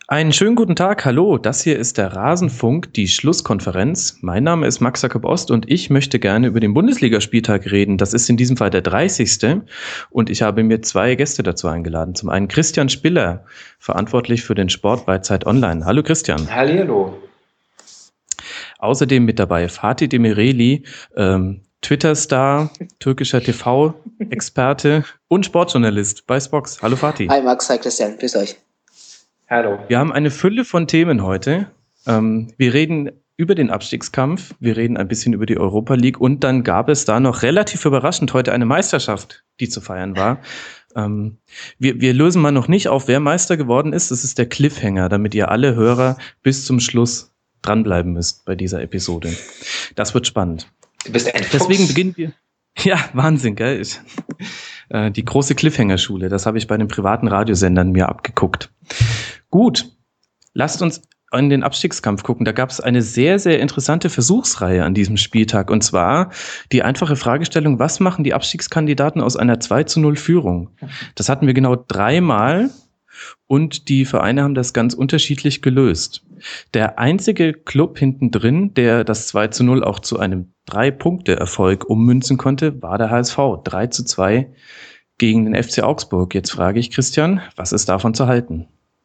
Einen schönen guten Tag, hallo, das hier ist der Rasenfunk, die Schlusskonferenz. Mein Name ist Max Jakob Ost und ich möchte gerne über den Bundesligaspieltag reden. Das ist in diesem Fall der 30. Und ich habe mir zwei Gäste dazu eingeladen. Zum einen Christian Spiller, verantwortlich für den Sport bei Zeit Online. Hallo Christian. Hallihallo. Außerdem mit dabei Fatih Demireli, Twitter-Star, türkischer TV-Experte und Sportjournalist bei Spox. Hallo Fatih. Hi Max, hi Christian, grüß euch. Hallo. Wir haben eine Fülle von Themen heute. Wir reden über den Abstiegskampf, wir reden ein bisschen über die Europa League und dann gab es da noch relativ überraschend heute eine Meisterschaft, die zu feiern war. Wir lösen mal noch nicht auf, wer Meister geworden ist. Das ist der Cliffhanger, damit ihr alle Hörer bis zum Schluss dranbleiben müsst bei dieser Episode. Das wird spannend. Du bist ein Fuchs. Deswegen beginnen wir. Ja, Wahnsinn, gell? Die große Cliffhanger-Schule, das habe ich bei den privaten Radiosendern mir abgeguckt. Gut, lasst uns in den Abstiegskampf gucken. Da gab es eine sehr, sehr interessante Versuchsreihe an diesem Spieltag. Und zwar die einfache Fragestellung, was machen die Abstiegskandidaten aus einer 2:0 Führung? Das hatten wir genau 3-mal und die Vereine haben das ganz unterschiedlich gelöst. Der einzige Club hinten drin, der das 2:0 auch zu einem 3-Punkte-Erfolg ummünzen konnte, war der HSV. 3:2 gegen den FC Augsburg. Jetzt frage ich Christian, was ist davon zu halten?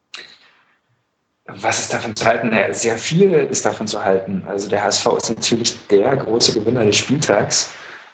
Was ist davon zu halten? Ja, sehr viel ist davon zu halten. Also der HSV ist natürlich der große Gewinner des Spieltags,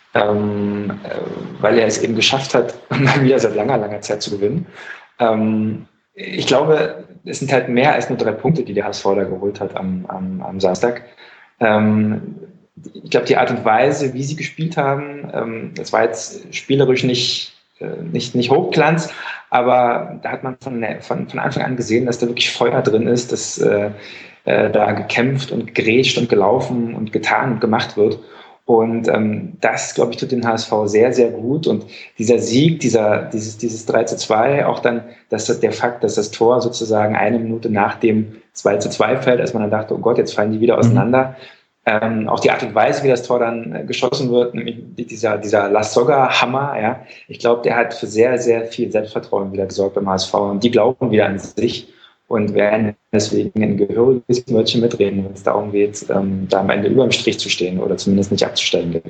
weil er es eben geschafft hat, mal wieder seit langer, langer Zeit zu gewinnen. Ich glaube, es sind halt mehr als nur 3 Punkte, die der HSV da geholt hat am Samstag. Ich glaube, die Art und Weise, wie sie gespielt haben, das war jetzt spielerisch nicht Hochglanz, aber da hat man von Anfang an gesehen, dass da wirklich Feuer drin ist, dass da gekämpft und gegrätscht und gelaufen und getan und gemacht wird. Und das, glaube ich, tut den HSV sehr, sehr gut. Und dieser Sieg, dieses 3:2, auch dann der Fakt, dass das Tor sozusagen 1 Minute nach dem 2:2 fällt, als man dann dachte, oh Gott, jetzt fallen die wieder auseinander. Auch die Art und Weise, wie das Tor dann geschossen wird, nämlich dieser Lasogga-Hammer, ja, ich glaube, der hat für sehr, sehr viel Selbstvertrauen wieder gesorgt beim HSV. Und die glauben wieder an sich und werden deswegen ein gehöriges Wörtchen mitreden, wenn es darum geht, da am Ende über dem Strich zu stehen oder zumindest nicht abzusteigen.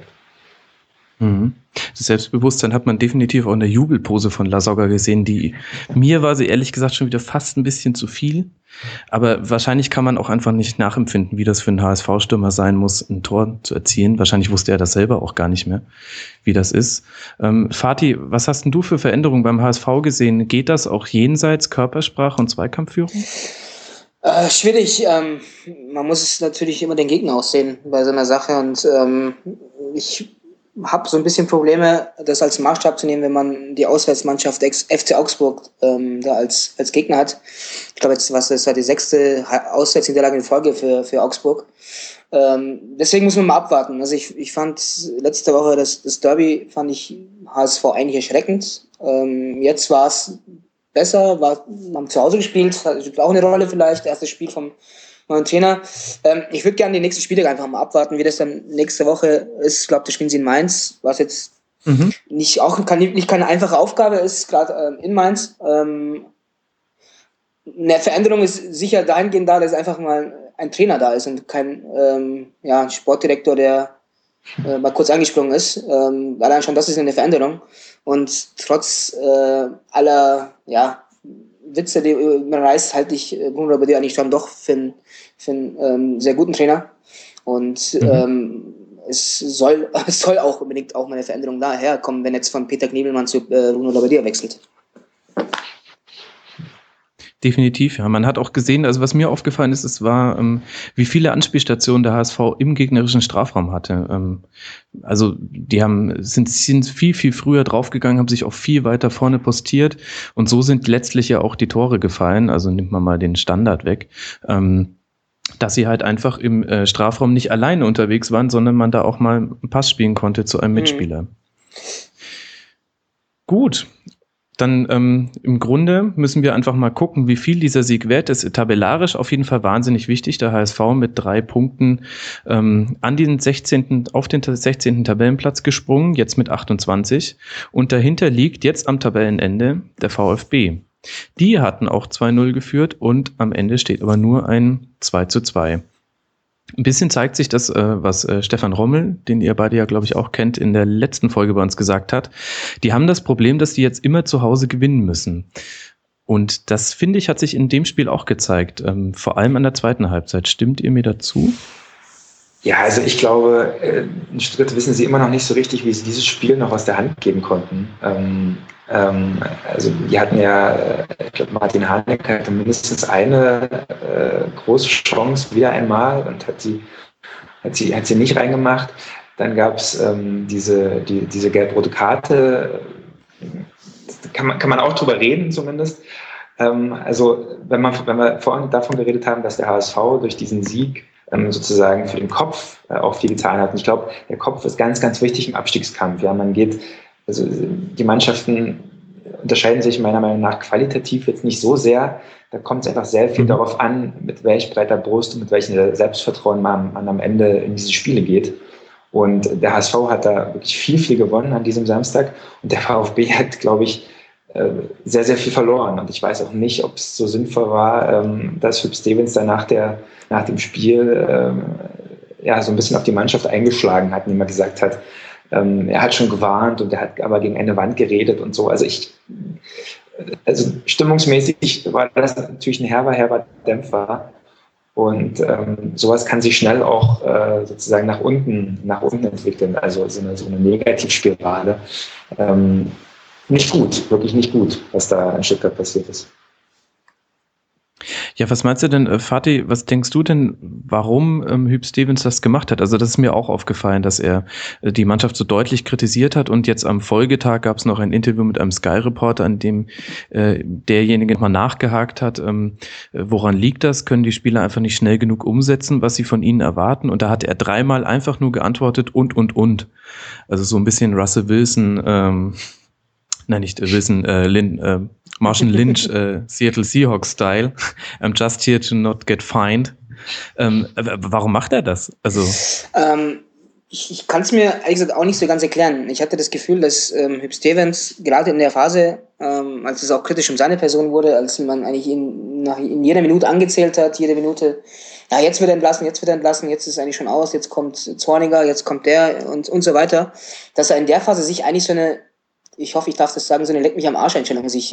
Das Selbstbewusstsein hat man definitiv auch in der Jubelpose von Lasogga gesehen. Mir war sie ehrlich gesagt schon wieder fast ein bisschen zu viel. Aber wahrscheinlich kann man auch einfach nicht nachempfinden, wie das für einen HSV-Stürmer sein muss, ein Tor zu erzielen. Wahrscheinlich wusste er das selber auch gar nicht mehr, wie das ist. Fatih, was hast denn du für Veränderungen beim HSV gesehen? Geht das auch jenseits Körpersprache und Zweikampfführung? Schwierig. Man muss es natürlich immer den Gegner aussehen bei so einer Sache. Und ich habe so ein bisschen Probleme, das als Maßstab zu nehmen, wenn man die Auswärtsmannschaft FC Augsburg da als Gegner hat. Ich glaube, jetzt das war die 6. Auswärtsniederlage in Folge für Augsburg. Deswegen muss man mal abwarten. Also ich fand letzte Woche das Derby, fand ich HSV eigentlich erschreckend. Jetzt war es besser, haben zu Hause gespielt, spielt auch eine Rolle vielleicht, erstes Spiel vom neuen Trainer. Ich würde gerne die nächsten Spiele einfach mal abwarten, wie das dann nächste Woche ist. Ich glaube, da spielen sie in Mainz, was jetzt nicht keine einfache Aufgabe ist, gerade in Mainz. Eine Veränderung ist sicher dahingehend da, dass einfach mal ein Trainer da ist und kein Sportdirektor, der mal kurz angesprungen ist. Allein schon das ist eine Veränderung. Und trotz aller Witze, die man reißt, halte ich Bruno Labbadia eigentlich schon doch für einen sehr guten Trainer. Und es soll auch unbedingt auch mal eine Veränderung daherkommen, wenn jetzt von Peter Knebelmann zu Bruno Labbadia wechselt. Definitiv, ja. Man hat auch gesehen, also was mir aufgefallen ist, es war, wie viele Anspielstationen der HSV im gegnerischen Strafraum hatte. Also die sind viel, viel früher draufgegangen, haben sich auch viel weiter vorne postiert und so sind letztlich ja auch die Tore gefallen. Also nimmt man mal den Standard weg. Dass sie halt einfach im Strafraum nicht alleine unterwegs waren, sondern man da auch mal einen Pass spielen konnte zu einem Mitspieler. Gut. Dann im Grunde müssen wir einfach mal gucken, wie viel dieser Sieg wert ist. Tabellarisch auf jeden Fall wahnsinnig wichtig. Der HSV mit 3 Punkten auf den 16. Tabellenplatz gesprungen, jetzt mit 28. Und dahinter liegt jetzt am Tabellenende der VfB. Die hatten auch 2-0 geführt und am Ende steht aber nur ein 2:2. Ein bisschen zeigt sich das, was Stefan Rommel, den ihr beide ja, glaube ich, auch kennt, in der letzten Folge bei uns gesagt hat. Die haben das Problem, dass die jetzt immer zu Hause gewinnen müssen. Und das, finde ich, hat sich in dem Spiel auch gezeigt. Vor allem an der zweiten Halbzeit. Stimmt ihr mir dazu? Ja, also ich glaube, in Stuttgart wissen sie immer noch nicht so richtig, wie sie dieses Spiel noch aus der Hand geben konnten. Also die hatten ja, ich glaube, Martin Harnik hatte mindestens eine große Chance wieder einmal und hat sie nicht reingemacht. Dann gab es diese gelb-rote Karte. Kann man auch drüber reden zumindest. Also wenn wir vorhin davon geredet haben, dass der HSV durch diesen Sieg sozusagen für den Kopf auch viel getan hat. Und ich glaube, der Kopf ist ganz, ganz wichtig im Abstiegskampf. Ja, also die Mannschaften unterscheiden sich meiner Meinung nach qualitativ jetzt nicht so sehr. Da kommt es einfach sehr viel darauf an, mit welch breiter Brust und mit welchem Selbstvertrauen man am Ende in diese Spiele geht. Und der HSV hat da wirklich viel gewonnen an diesem Samstag. Und der VfB hat, glaube ich, sehr, sehr viel verloren. Und ich weiß auch nicht, ob es so sinnvoll war, dass Hüb Stevens dann nach dem Spiel so ein bisschen auf die Mannschaft eingeschlagen hat, indem er gesagt hat, er hat schon gewarnt und er hat aber gegen eine Wand geredet und so. Also stimmungsmäßig war das natürlich ein herber Dämpfer. Und sowas kann sich schnell auch sozusagen nach unten entwickeln, also so eine Negativspirale. Nicht gut, wirklich nicht gut, was da in Stuttgart passiert ist. Ja, was meinst du denn, Fatih, was denkst du denn, warum Hüb Stevens das gemacht hat? Also das ist mir auch aufgefallen, dass er die Mannschaft so deutlich kritisiert hat und jetzt am Folgetag gab es noch ein Interview mit einem Sky-Reporter, an dem derjenige mal nachgehakt hat, woran liegt das? Können die Spieler einfach nicht schnell genug umsetzen, was sie von ihnen erwarten? Und da hat er 3-mal einfach nur geantwortet und. Also so ein bisschen Russell Wilson, Marshall Lynch, Seattle Seahawks-Style. I'm just here to not get fined. Warum macht er das? Also ich kann es mir ehrlich gesagt auch nicht so ganz erklären. Ich hatte das Gefühl, dass Hüb Stevens gerade in der Phase, als es auch kritisch um seine Person wurde, als man eigentlich in jeder Minute angezählt hat, jede Minute, ja, jetzt wird er entlassen, jetzt ist es eigentlich schon aus, jetzt kommt Zorniger, jetzt kommt der und so weiter, dass er in der Phase sich eigentlich so eine, ich hoffe, ich darf das sagen, so eine Leck-mich-am-Arsch-Einstellung sich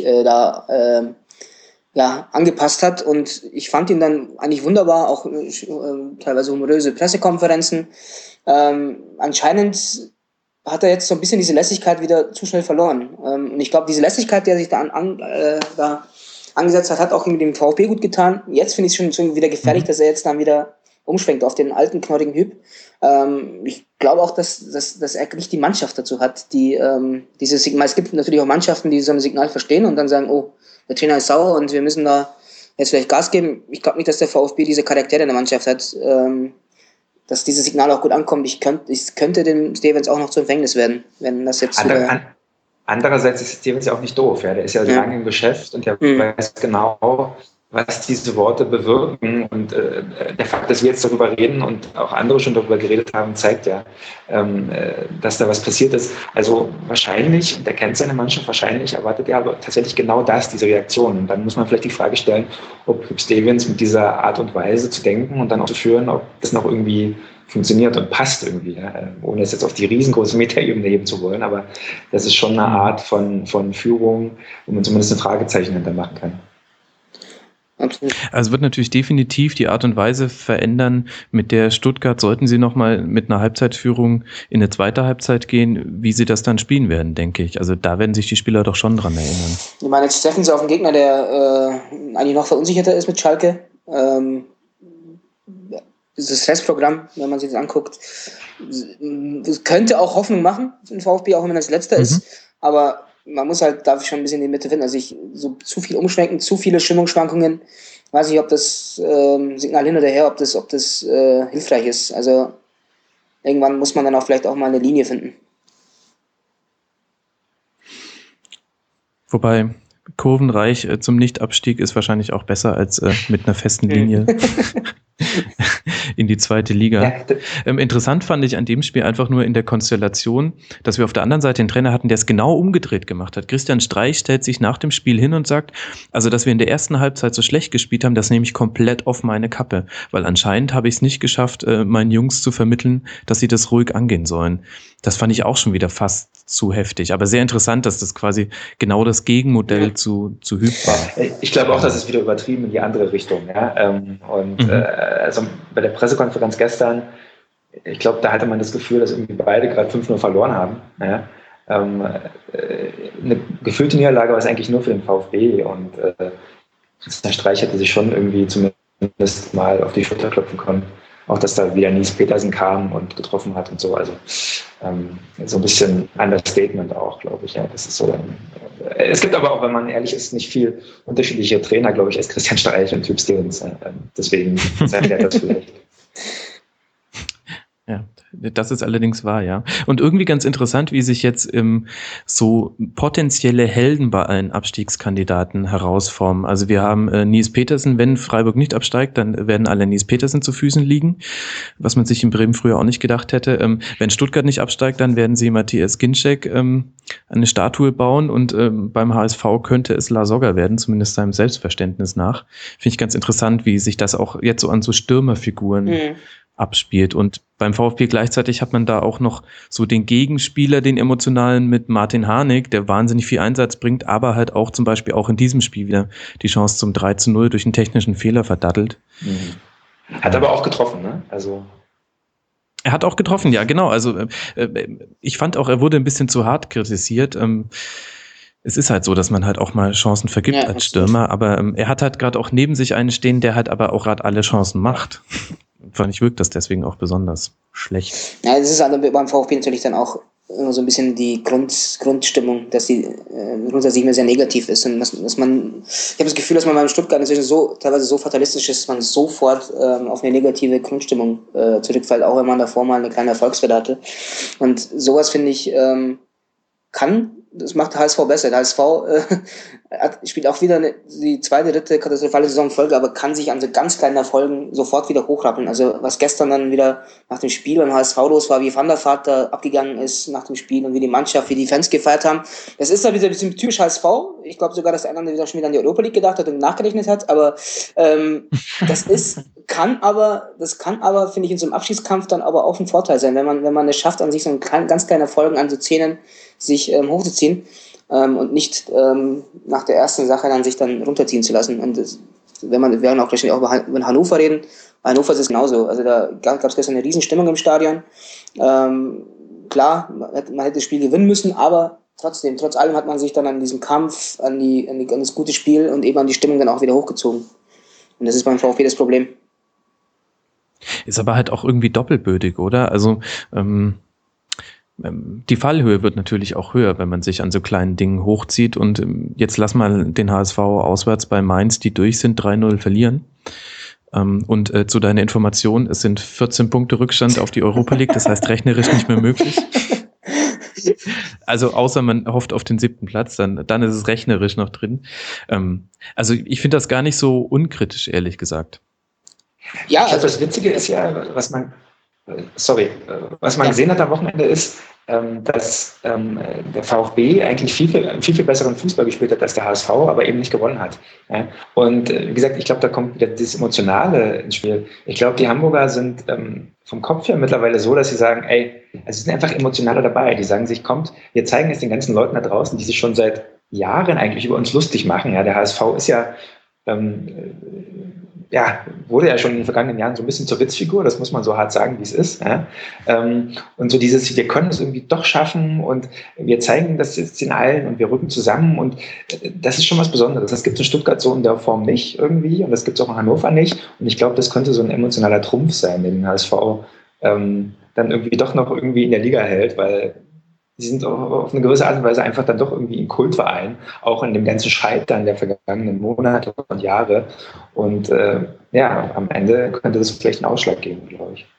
angepasst hat. Und ich fand ihn dann eigentlich wunderbar, auch teilweise humoröse Pressekonferenzen. Anscheinend hat er jetzt so ein bisschen diese Lässigkeit wieder zu schnell verloren. Und ich glaube, diese Lässigkeit, die er sich da angesetzt hat auch irgendwie dem VfB gut getan. Jetzt finde ich es schon wieder gefährlich, dass er jetzt dann wieder umschwenkt auf den alten, knorrigen Hüb. Ich glaube auch, dass er nicht die Mannschaft dazu hat, die dieses Signal. Es gibt natürlich auch Mannschaften, die so ein Signal verstehen und dann sagen, oh, der Trainer ist sauer und wir müssen da jetzt vielleicht Gas geben. Ich glaube nicht, dass der VfB diese Charaktere in der Mannschaft hat, dass dieses Signal auch gut ankommt. Es könnte dem Stevens auch noch zu Empfängnis werden, wenn das jetzt... Andererseits ist Stevens ja auch nicht doof. Ja? Der ist ja lange im Geschäft und der weiß genau, was diese Worte bewirken. Und der Fakt, dass wir jetzt darüber reden und auch andere schon darüber geredet haben, zeigt ja, dass da was passiert ist. Also wahrscheinlich, und er kennt seine Mannschaft, wahrscheinlich erwartet er aber tatsächlich genau das, diese Reaktion. Und dann muss man vielleicht die Frage stellen, ob Hüb Stevens mit dieser Art und Weise zu denken und dann auch zu führen, ob das noch irgendwie funktioniert und passt irgendwie, ja? Ohne es jetzt auf die riesengroße Metaebene heben zu wollen. Aber das ist schon eine Art von Führung, wo man zumindest ein Fragezeichen hintermachen kann. Absolut. Also wird natürlich definitiv die Art und Weise verändern, mit der Stuttgart, sollten sie nochmal mit einer Halbzeitführung in eine zweite Halbzeit gehen, wie sie das dann spielen werden, denke ich. Also da werden sich die Spieler doch schon dran erinnern. Ich meine, jetzt treffen sie auf einen Gegner, der eigentlich noch verunsicherter ist mit Schalke. Das Restprogramm, wenn man sich das anguckt, könnte auch Hoffnung machen für den VfB, auch wenn das letzter ist. Aber man muss halt dafür schon ein bisschen in die Mitte finden. Also so zu viel umschwenken, zu viele Stimmungsschwankungen. Ich weiß nicht, ob das Signal hin oder her, ob das hilfreich ist. Also irgendwann muss man dann auch vielleicht auch mal eine Linie finden. Wobei kurvenreich zum Nichtabstieg ist wahrscheinlich auch besser als mit einer festen Linie in in die zweite Liga. Ja. Interessant fand ich an dem Spiel einfach nur in der Konstellation, dass wir auf der anderen Seite einen Trainer hatten, der es genau umgedreht gemacht hat. Christian Streich stellt sich nach dem Spiel hin und sagt, also dass wir in der ersten Halbzeit so schlecht gespielt haben, das nehme ich komplett auf meine Kappe, weil anscheinend habe ich es nicht geschafft, meinen Jungs zu vermitteln, dass sie das ruhig angehen sollen. Das fand ich auch schon wieder fast zu heftig, aber sehr interessant, dass das quasi genau das Gegenmodell zu Hüb war. Ich glaube auch, das ist wieder übertrieben in die andere Richtung. Ja? Also bei der Pressekonferenz gestern, ich glaube, da hatte man das Gefühl, dass irgendwie beide gerade 5-0 verloren haben. Ja? Eine gefühlte Niederlage war es eigentlich nur für den VfB und Christian Streich hätte sich schon irgendwie zumindest mal auf die Schulter klopfen können. Auch, dass da wieder Nies Petersen kam und getroffen hat und so. Also so ein bisschen Understatement auch, glaube ich. Ja, das ist so. Es gibt aber auch, wenn man ehrlich ist, nicht viel unterschiedliche Trainer, glaube ich, als Christian Streich und Hüb Stevens. Deswegen erklärt das vielleicht. Ja, das ist allerdings wahr, ja. Und irgendwie ganz interessant, wie sich jetzt so potenzielle Helden bei allen Abstiegskandidaten herausformen. Also wir haben Nies Petersen, wenn Freiburg nicht absteigt, dann werden alle Nies Petersen zu Füßen liegen, was man sich in Bremen früher auch nicht gedacht hätte. Wenn Stuttgart nicht absteigt, dann werden sie Matthias Ginczek eine Statue bauen und beim HSV könnte es Lasogga werden, zumindest seinem Selbstverständnis nach. Finde ich ganz interessant, wie sich das auch jetzt so an so Stürmerfiguren abspielt. Und beim VfB gleichzeitig hat man da auch noch so den Gegenspieler, den emotionalen mit Martin Harnik, der wahnsinnig viel Einsatz bringt, aber halt auch zum Beispiel auch in diesem Spiel wieder die Chance zum 3-0 durch einen technischen Fehler verdattelt. Hat aber auch getroffen, ne? Also er hat auch getroffen, ja, genau. Also ich fand auch, er wurde ein bisschen zu hart kritisiert. Es ist halt so, dass man halt auch mal Chancen vergibt als Stürmer, aber er hat halt gerade auch neben sich einen stehen, der halt aber auch gerade alle Chancen macht. Fand ich, wirkt das deswegen auch besonders schlecht. Ja, das ist also beim VfB natürlich dann auch immer so ein bisschen die Grundstimmung, dass die grundsätzlich immer sehr negativ ist und dass man, ich habe das Gefühl, dass man beim Stuttgart inzwischen teilweise so fatalistisch ist, dass man sofort auf eine negative Grundstimmung zurückfällt, auch wenn man davor mal eine kleine Erfolgswelle hatte. Und sowas, finde ich, das macht der HSV besser. Der HSV spielt auch wieder die zweite, dritte katastrophale Saison in Folge, aber kann sich an so ganz kleinen Erfolgen sofort wieder hochrappeln. Also was gestern dann wieder nach dem Spiel beim HSV los war, wie Van der Vaart da abgegangen ist nach dem Spiel und wie die Mannschaft, wie die Fans gefeiert haben. Das ist dann wieder ein bisschen typisch HSV. Ich glaube sogar, dass der andere wieder schon wieder an die Europa League gedacht hat und nachgerechnet hat, aber das kann aber, finde ich, in so einem Abschiedskampf dann aber auch ein Vorteil sein, wenn man es schafft, an sich so einen ganz kleinen Erfolgen an so Zähnen sich hochzuziehen und nicht nach der ersten Sache dann sich dann runterziehen zu lassen. Und wir werden auch wahrscheinlich auch über Hannover reden. Bei Hannover ist es genauso. Also da gab es gestern eine Riesenstimmung im Stadion. Klar, man hätte das Spiel gewinnen müssen, aber trotz allem hat man sich dann an diesem Kampf, an das gute Spiel und eben an die Stimmung dann auch wieder hochgezogen. Und das ist beim VfB das Problem. Ist aber halt auch irgendwie doppelbödig, oder? Also die Fallhöhe wird natürlich auch höher, wenn man sich an so kleinen Dingen hochzieht. Und jetzt lass mal den HSV auswärts bei Mainz, die durch sind, 3-0 verlieren. Und zu deiner Information, es sind 14 Punkte Rückstand auf die Europa League, das heißt rechnerisch nicht mehr möglich. Also außer man hofft auf den 7. Platz, dann ist es rechnerisch noch drin. Also ich finde das gar nicht so unkritisch, ehrlich gesagt. Ja, ich glaube, das Witzige ist ja, was man gesehen hat am Wochenende ist, dass der VfB eigentlich viel besseren Fußball gespielt hat als der HSV, aber eben nicht gewonnen hat. Ja? Und wie gesagt, ich glaube, da kommt wieder das Emotionale ins Spiel. Ich glaube, die Hamburger sind vom Kopf her mittlerweile so, dass sie sagen, sie sind einfach emotionaler dabei. Die sagen sich, kommt, wir zeigen es den ganzen Leuten da draußen, die sich schon seit Jahren eigentlich über uns lustig machen. Ja? Der HSV ist wurde ja schon in den vergangenen Jahren so ein bisschen zur Witzfigur, das muss man so hart sagen, wie es ist. Ja? Und so wir können es irgendwie doch schaffen und wir zeigen das jetzt in allen und wir rücken zusammen und das ist schon was Besonderes. Das gibt es in Stuttgart so in der Form nicht irgendwie und das gibt es auch in Hannover nicht und ich glaube, das könnte so ein emotionaler Trumpf sein, den HSV dann irgendwie doch noch irgendwie in der Liga hält, weil sie sind auf eine gewisse Art und Weise einfach dann doch irgendwie ein Kultverein, auch in dem ganzen Scheitern der vergangenen Monate und Jahre. Und am Ende könnte das vielleicht einen Ausschlag geben, glaube ich.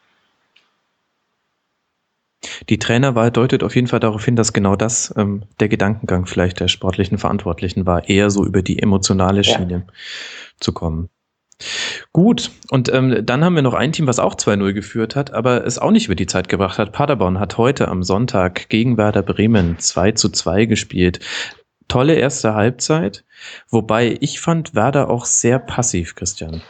Die Trainerwahl deutet auf jeden Fall darauf hin, dass genau das der Gedankengang vielleicht der sportlichen Verantwortlichen war, eher so über die emotionale Schiene zu kommen. Gut, und dann haben wir noch ein Team, was auch 2-0 geführt hat, aber es auch nicht über die Zeit gebracht hat. Paderborn hat heute am Sonntag gegen Werder Bremen 2:2 gespielt. Tolle erste Halbzeit, wobei ich fand Werder auch sehr passiv, Christian.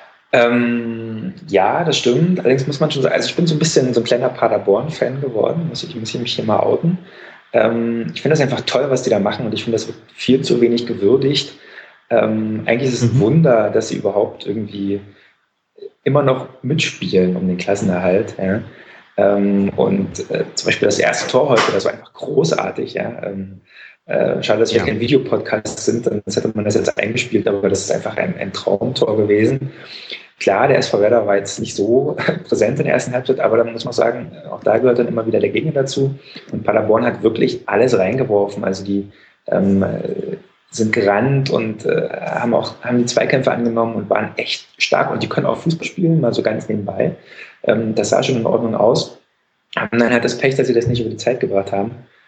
Ja, das stimmt. Allerdings muss man schon sagen, also ich bin so ein bisschen so ein kleiner Paderborn-Fan geworden, muss ich mich hier mal outen. Ich finde das einfach toll, was die da machen und ich finde, das wird viel zu wenig gewürdigt. Eigentlich ist es ein Wunder, dass sie überhaupt irgendwie immer noch mitspielen um den Klassenerhalt. Ja. Zum Beispiel das erste Tor heute, das war einfach großartig. Ja. Schade, dass wir kein Videopodcast sind, sonst hätte man das jetzt eingespielt, aber das ist einfach ein Traumtor gewesen. Klar, der SV Werder war jetzt nicht so präsent in der ersten Halbzeit, aber da muss man sagen, auch da gehört dann immer wieder der Gegner dazu. Und Paderborn hat wirklich alles reingeworfen. Also die sind gerannt und haben die Zweikämpfe angenommen und waren echt stark. Und die können auch Fußball spielen, mal so ganz nebenbei. Das sah schon in Ordnung aus. Haben dann halt das Pech, dass sie das nicht über die Zeit gebracht haben.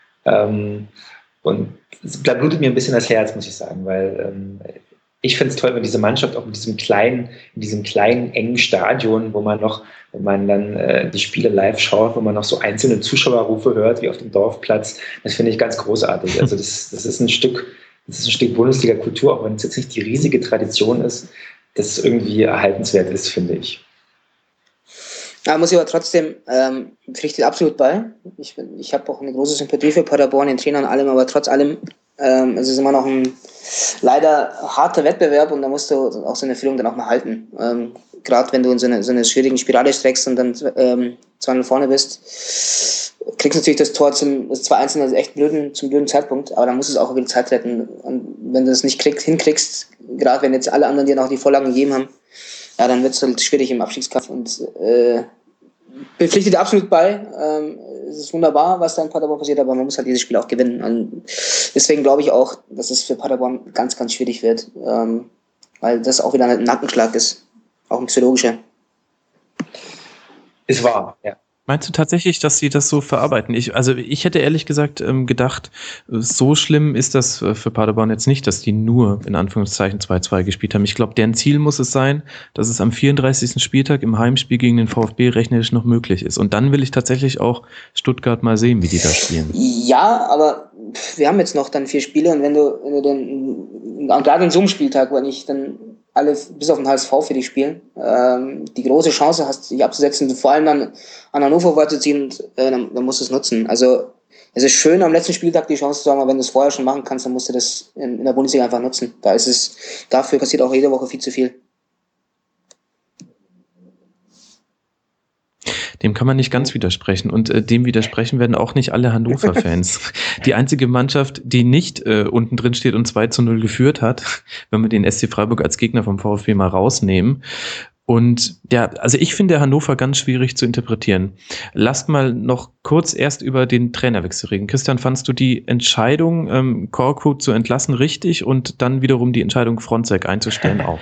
Und da blutet mir ein bisschen das Herz, muss ich sagen, weil ich finde es toll, wenn diese Mannschaft auch in diesem kleinen, engen Stadion, wo man dann die Spiele live schaut, wo man noch so einzelne Zuschauerrufe hört, wie auf dem Dorfplatz, das finde ich ganz großartig. Also das ist ein Stück Bundesliga-Kultur, auch wenn es jetzt nicht die riesige Tradition ist, das irgendwie erhaltenswert ist, finde ich. Ja, muss ich aber trotzdem, pflichtet absolut bei. Ich habe auch eine große Sympathie für Paderborn, den Trainer und allem, aber trotz allem, es ist immer noch ein leider harter Wettbewerb und da musst du auch so eine Führung dann auch mal halten. Gerade wenn du in so eine schwierigen Spirale streckst und dann 2-0 vorne bist, kriegst du natürlich das Tor das 2-1 also echt zum blöden Zeitpunkt, aber dann musst du es auch über die Zeit retten. Und wenn du es nicht hinkriegst, gerade wenn jetzt alle anderen dir noch die Vorlagen gegeben haben, ja, dann wird es halt schwierig im Abstiegskampf und bepflichtet absolut bei. Es ist wunderbar, was da in Paderborn passiert, aber man muss halt dieses Spiel auch gewinnen. Und deswegen glaube ich auch, dass es für Paderborn ganz, ganz schwierig wird, weil das auch wieder ein Nackenschlag ist, auch ein psychologischer. Ist wahr, ja. Meinst du tatsächlich, dass sie das so verarbeiten? Ich hätte ehrlich gesagt gedacht, so schlimm ist das für Paderborn jetzt nicht, dass die nur in Anführungszeichen 2-2 gespielt haben. Ich glaube, deren Ziel muss es sein, dass es am 34. Spieltag im Heimspiel gegen den VfB rechnerisch noch möglich ist. Und dann will ich tatsächlich auch Stuttgart mal sehen, wie die da spielen. Ja, aber wir haben jetzt noch dann 4 Spiele und wenn du dann, gerade an so einem Spieltag, wenn ich dann alle bis auf den HSV für dich spielen, die große Chance hast, dich abzusetzen, vor allem dann an Hannover vorzuziehen, dann musst du es nutzen. Also es ist schön, am letzten Spieltag die Chance zu haben, aber wenn du es vorher schon machen kannst, dann musst du das in der Bundesliga einfach nutzen. Dafür passiert auch jede Woche viel zu viel. Dem kann man nicht ganz widersprechen und dem widersprechen werden auch nicht alle Hannover-Fans. Die einzige Mannschaft, die nicht unten drin steht und 2:0 geführt hat, wenn wir den SC Freiburg als Gegner vom VfB mal rausnehmen. Und ja, also ich finde Hannover ganz schwierig zu interpretieren. Lasst mal noch kurz erst über den Trainerwechsel reden. Christian, fandst du die Entscheidung, Korkut zu entlassen, richtig und dann wiederum die Entscheidung, Fronzek einzustellen auch?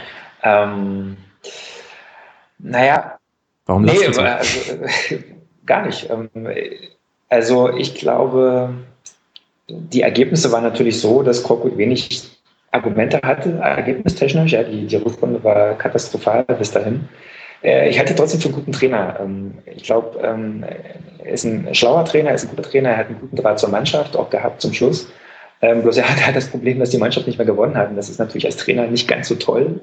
Naja, warum nee, also, gar nicht. Also ich glaube, die Ergebnisse waren natürlich so, dass Korkut wenig Argumente hatte, ergebnistechnisch. Ja, die Rückrunde war katastrophal bis dahin. Ich halte trotzdem für einen guten Trainer. Ich glaube, er ist ein schlauer Trainer, er ist ein guter Trainer, er hat einen guten Draht zur Mannschaft auch gehabt zum Schluss. Bloß er hat halt das Problem, dass die Mannschaft nicht mehr gewonnen hat. Und das ist natürlich als Trainer nicht ganz so toll.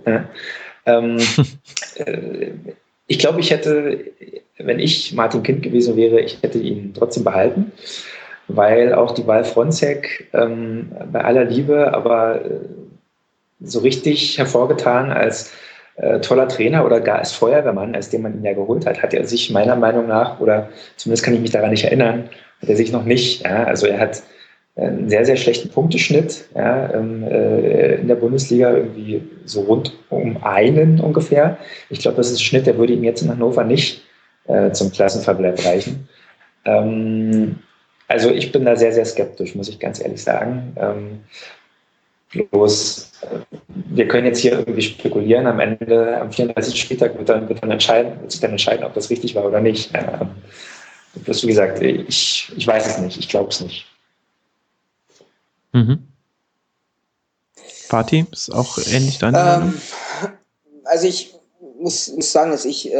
Ich glaube, wenn ich Martin Kind gewesen wäre, ich hätte ihn trotzdem behalten, weil auch die Wahl Fronzek bei aller Liebe, aber so richtig hervorgetan als toller Trainer oder gar als Feuerwehrmann, als den man ihn ja geholt hat, hat er sich meiner Meinung nach, oder zumindest kann ich mich daran nicht erinnern, hat er sich noch nicht. Ja, also er hat einen sehr, sehr schlechten Punkteschnitt in der Bundesliga, irgendwie so rund um einen ungefähr. Ich glaube, das ist ein Schnitt, der würde ihm jetzt in Hannover nicht zum Klassenverbleib reichen. Also ich bin da sehr, sehr skeptisch, muss ich ganz ehrlich sagen. Wir können jetzt hier irgendwie spekulieren, am Ende, am 34. Spieltag wird sich dann entscheiden, ob das richtig war oder nicht. Wie gesagt, ich weiß es nicht, ich glaube es nicht. Mhm. Fatih, ist auch ähnlich deine Meinung? Also ich muss sagen, dass ich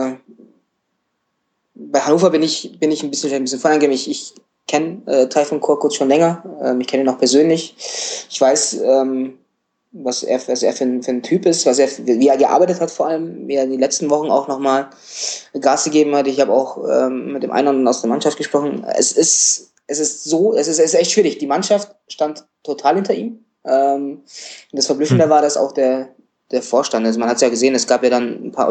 bei Hannover bin ich ein bisschen voreingenommen. Ich kenne Tayfun Korkut schon länger. Ich kenne ihn auch persönlich. Ich weiß, was er für ein Typ ist, wie er gearbeitet hat vor allem, wie er die letzten Wochen auch nochmal Gas gegeben hat. Ich habe auch mit dem einen aus der Mannschaft gesprochen. Es ist echt schwierig. Die Mannschaft stand total hinter ihm. Das Verblüffende war, dass auch der Vorstand, also man hat es ja gesehen, es gab ja dann ein paar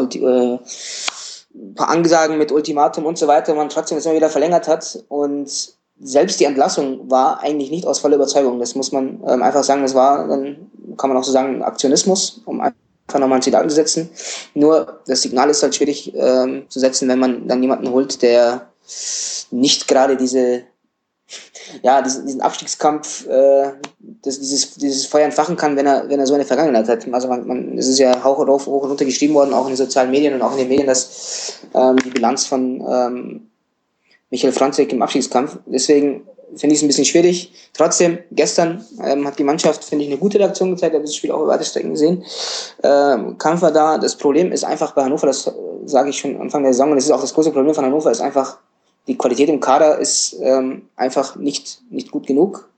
Ansagen mit Ultimatum und so weiter, man trotzdem das immer wieder verlängert hat, und selbst die Entlassung war eigentlich nicht aus voller Überzeugung. Das muss man einfach sagen, das war, dann kann man auch so sagen, Aktionismus, um einfach nochmal ein Ziel anzusetzen. Nur das Signal ist halt schwierig zu setzen, wenn man dann jemanden holt, der nicht gerade diesen Abstiegskampf, dieses Feuer entfachen kann, wenn er so eine Vergangenheit hat. Also es ist ja hoch und runter geschrieben worden, auch in den sozialen Medien und auch in den Medien, dass die Bilanz von Michael Franzek im Abstiegskampf. Deswegen finde ich es ein bisschen schwierig. Trotzdem, gestern hat die Mannschaft, finde ich, eine gute Reaktion gezeigt. Ich habe das Spiel auch über weite Strecken gesehen. Kampf war da. Das Problem ist einfach bei Hannover, das sage ich schon Anfang der Saison, und das ist auch das große Problem von Hannover, ist einfach, die Qualität im Kader ist einfach nicht gut genug.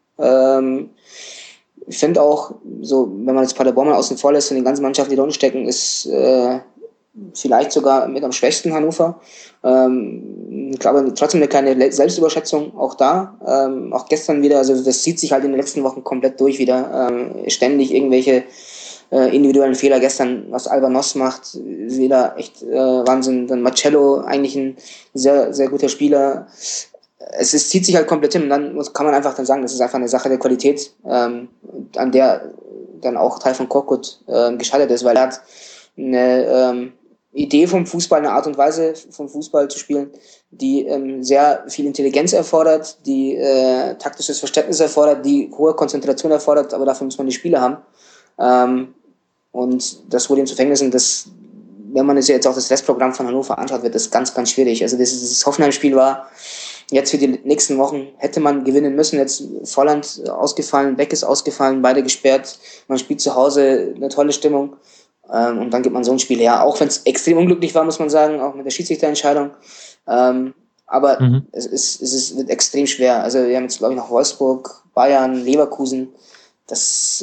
Ich finde auch, so, wenn man jetzt Paderborn mal außen vor lässt und die ganzen Mannschaften, die da unten stecken, ist vielleicht sogar mit am schwächsten Hannover. Ich glaube, trotzdem eine kleine Selbstüberschätzung auch da. Auch gestern wieder, also das zieht sich halt in den letzten Wochen komplett durch wieder. Ständig irgendwelche individuellen Fehler. Gestern, was Albanos macht, wieder echt Wahnsinn. Dann Marcello, eigentlich ein sehr, sehr guter Spieler. Zieht sich halt komplett hin, und dann kann man einfach dann sagen, das ist einfach eine Sache der Qualität, an der dann auch Tayfun Korkut gescheitert ist, weil er hat eine Idee vom Fußball, eine Art und Weise vom Fußball zu spielen, die sehr viel Intelligenz erfordert, die taktisches Verständnis erfordert, die hohe Konzentration erfordert, aber dafür muss man die Spieler haben. Und das wurde ihm zu Verhängnis, und das, wenn man sich jetzt auch das Restprogramm von Hannover anschaut, wird das ganz, ganz schwierig. Also das Hoffenheim-Spiel war jetzt für die nächsten Wochen, hätte man gewinnen müssen. Jetzt Volland ausgefallen, Beck ist ausgefallen, beide gesperrt, man spielt zu Hause, eine tolle Stimmung. Und dann gibt man so ein Spiel her, auch wenn es extrem unglücklich war, muss man sagen, auch mit der Schiedsrichterentscheidung. Aber es wird extrem schwer. Also wir haben jetzt, glaube ich, noch Wolfsburg, Bayern, Leverkusen. Das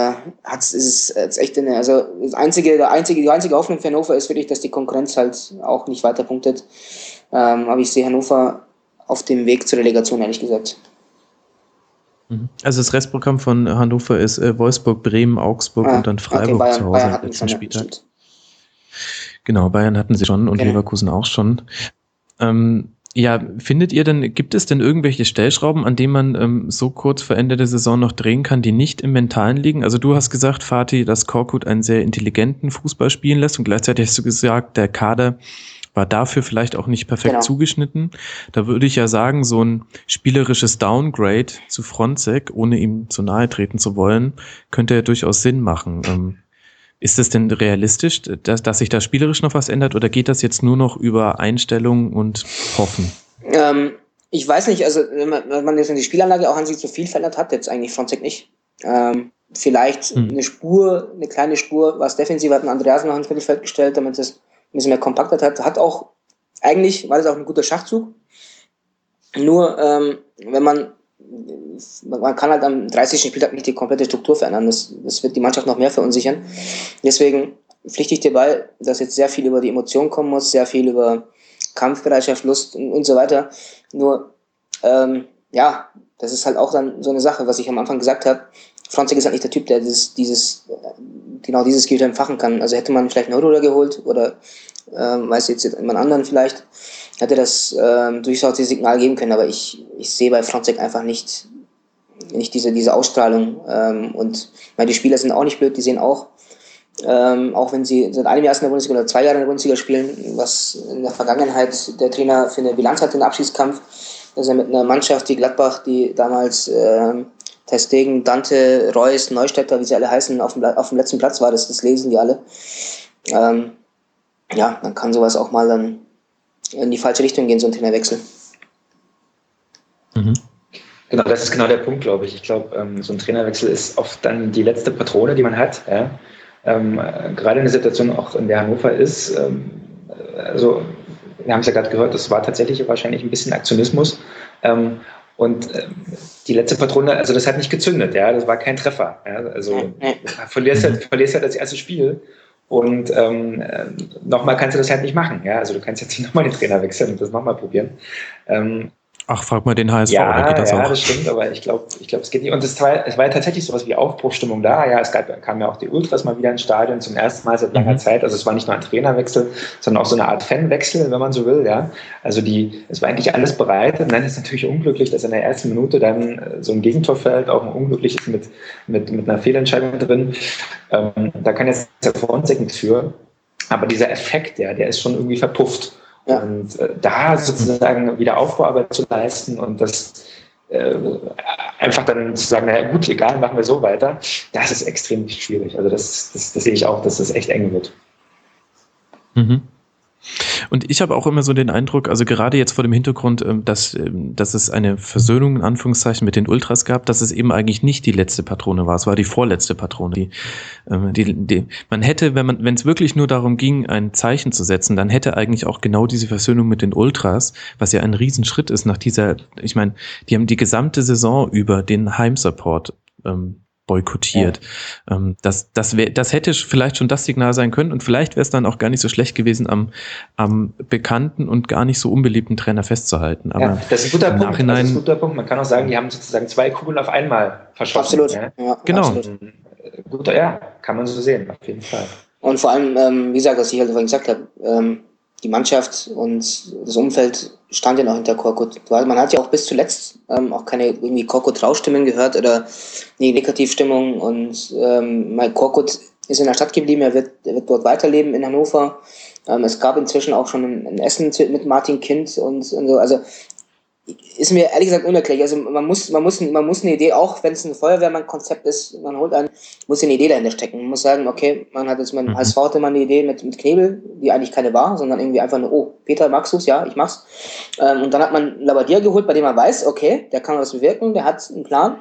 ist echt die einzige Hoffnung für Hannover ist wirklich, dass die Konkurrenz halt auch nicht weiter punktet. Aber ich sehe Hannover auf dem Weg zur Relegation, ehrlich gesagt. Also das Restprogramm von Hannover ist Wolfsburg, Bremen, Augsburg und dann Freiburg Bayern, zu Hause Bayern am letzten Spieltag. Ja, genau, Bayern hatten sie schon und Leverkusen auch schon. Findet ihr denn, gibt es denn irgendwelche Stellschrauben, an denen man so kurz vor Ende der Saison noch drehen kann, die nicht im Mentalen liegen? Also du hast gesagt, Fatih, dass Korkut einen sehr intelligenten Fußball spielen lässt, und gleichzeitig hast du gesagt, der Kader war dafür vielleicht auch nicht perfekt zugeschnitten. Da würde ich ja sagen, so ein spielerisches Downgrade zu Fronzek, ohne ihm zu nahe treten zu wollen, könnte ja durchaus Sinn machen. Ist es denn realistisch, dass sich da spielerisch noch was ändert, oder geht das jetzt nur noch über Einstellung und Hoffen? Ich weiß nicht, also wenn man jetzt in die Spielanlage auch an sich so viel verändert hat, jetzt eigentlich Fronzek nicht. Vielleicht eine kleine Spur, was defensiv hat ein Andreasen noch ins Mittelfeld gestellt, damit es ein bisschen mehr Kompaktheit hat auch, eigentlich war das auch ein guter Schachzug. Nur, wenn man kann halt am 30. Spieltag nicht die komplette Struktur verändern. Das wird die Mannschaft noch mehr verunsichern. Deswegen pflichte ich dir bei, dass jetzt sehr viel über die Emotionen kommen muss, sehr viel über Kampfbereitschaft, Lust und so weiter. Nur, das ist halt auch dann so eine Sache, was ich am Anfang gesagt habe. Fronzek ist halt nicht der Typ, der dieses Skill entfachen kann. Also hätte man vielleicht einen Neuruder geholt oder jetzt jemand anderen vielleicht, hätte das durchaus das Signal geben können, aber ich sehe bei Fronzek einfach nicht diese Ausstrahlung. Und die Spieler sind auch nicht blöd, die sehen auch wenn sie seit einem Jahr in der Bundesliga oder 2 Jahre in der Bundesliga spielen, was in der Vergangenheit der Trainer für eine Bilanz hatte, den Abschiedskampf, dass er mit einer Mannschaft wie Gladbach, die damals Ter Stegen, Dante, Reus, Neustädter, wie sie alle heißen, auf dem letzten Platz war, das lesen die alle. Dann kann sowas auch mal dann in die falsche Richtung gehen, so ein Trainerwechsel. Genau, das ist genau der Punkt, glaube ich. Ich glaube, so ein Trainerwechsel ist oft dann die letzte Patrone, die man hat. Ja? gerade in der Situation auch, in der Hannover ist, also wir haben es ja gerade gehört, das war tatsächlich wahrscheinlich ein bisschen Aktionismus. Die letzte Patrone, also das hat nicht gezündet, ja, das war kein Treffer. Ja, also verlierst halt das erste Spiel und nochmal kannst du das halt nicht machen. Ja, also du kannst jetzt nicht nochmal den Trainer wechseln und das nochmal probieren. Ach, frag mal den HSV, ja, da geht das auch. Ja, das stimmt, aber ich glaube, es geht nicht. Und es war ja tatsächlich sowas wie Aufbruchsstimmung da. Ja, kamen ja auch die Ultras mal wieder ins Stadion zum ersten Mal seit langer Zeit. Also es war nicht nur ein Trainerwechsel, sondern auch so eine Art Fanwechsel, wenn man so will. Ja, also es war eigentlich alles bereit. Und dann ist es natürlich unglücklich, dass in der ersten Minute dann so ein Gegentor fällt, auch ein unglückliches mit einer Fehlentscheidung drin. Da kann jetzt der Frontsek nichts für. Aber dieser Effekt, der ist schon irgendwie verpufft. Ja. Und da sozusagen wieder Aufbauarbeit zu leisten und das einfach dann zu sagen, naja gut, egal, machen wir so weiter, das ist extrem schwierig. Also das sehe ich auch, dass das echt eng wird. Mhm. Und ich habe auch immer so den Eindruck, also gerade jetzt vor dem Hintergrund, dass es eine Versöhnung in Anführungszeichen mit den Ultras gab, dass es eben eigentlich nicht die letzte Patrone war, es war die vorletzte Patrone. Man hätte, wenn es wirklich nur darum ging, ein Zeichen zu setzen, dann hätte eigentlich auch genau diese Versöhnung mit den Ultras, was ja ein Riesenschritt ist nach dieser, ich meine, die haben die gesamte Saison über den Heimsupport boykottiert. Ja. Das hätte vielleicht schon das Signal sein können und vielleicht wäre es dann auch gar nicht so schlecht gewesen, am bekannten und gar nicht so unbeliebten Trainer festzuhalten. Aber ja, das ist ein guter Punkt. Das ist ein guter Punkt. Man kann auch sagen, die haben sozusagen 2 Kugeln auf einmal verschossen. Absolut. Ja, genau. Absolut. Guter, ja, kann man so sehen, auf jeden Fall. Und vor allem, wie gesagt, was ich halt vorhin gesagt habe, die Mannschaft und das Umfeld stand ja noch hinter Korkut. Man hat ja auch bis zuletzt auch keine irgendwie Korkut-Traustimmen gehört oder die Negativstimmung. Und Korkut ist in der Stadt geblieben, er wird dort weiterleben in Hannover. Es gab inzwischen auch schon ein Essen mit Martin Kind und so. Also ist mir ehrlich gesagt unerklärlich. Also man muss eine Idee, auch wenn es ein Feuerwehrmann-Konzept ist, man holt einen, muss eine Idee dahinter stecken. Man muss sagen, okay, man hat jetzt mit HSV hatte man eine Idee mit Knebel, die eigentlich keine war, sondern irgendwie einfach nur, oh, Peter, magst du's? Ja, ich mach's. Und dann hat man Labbadia geholt, bei dem man weiß, okay, der kann was bewirken, der hat einen Plan.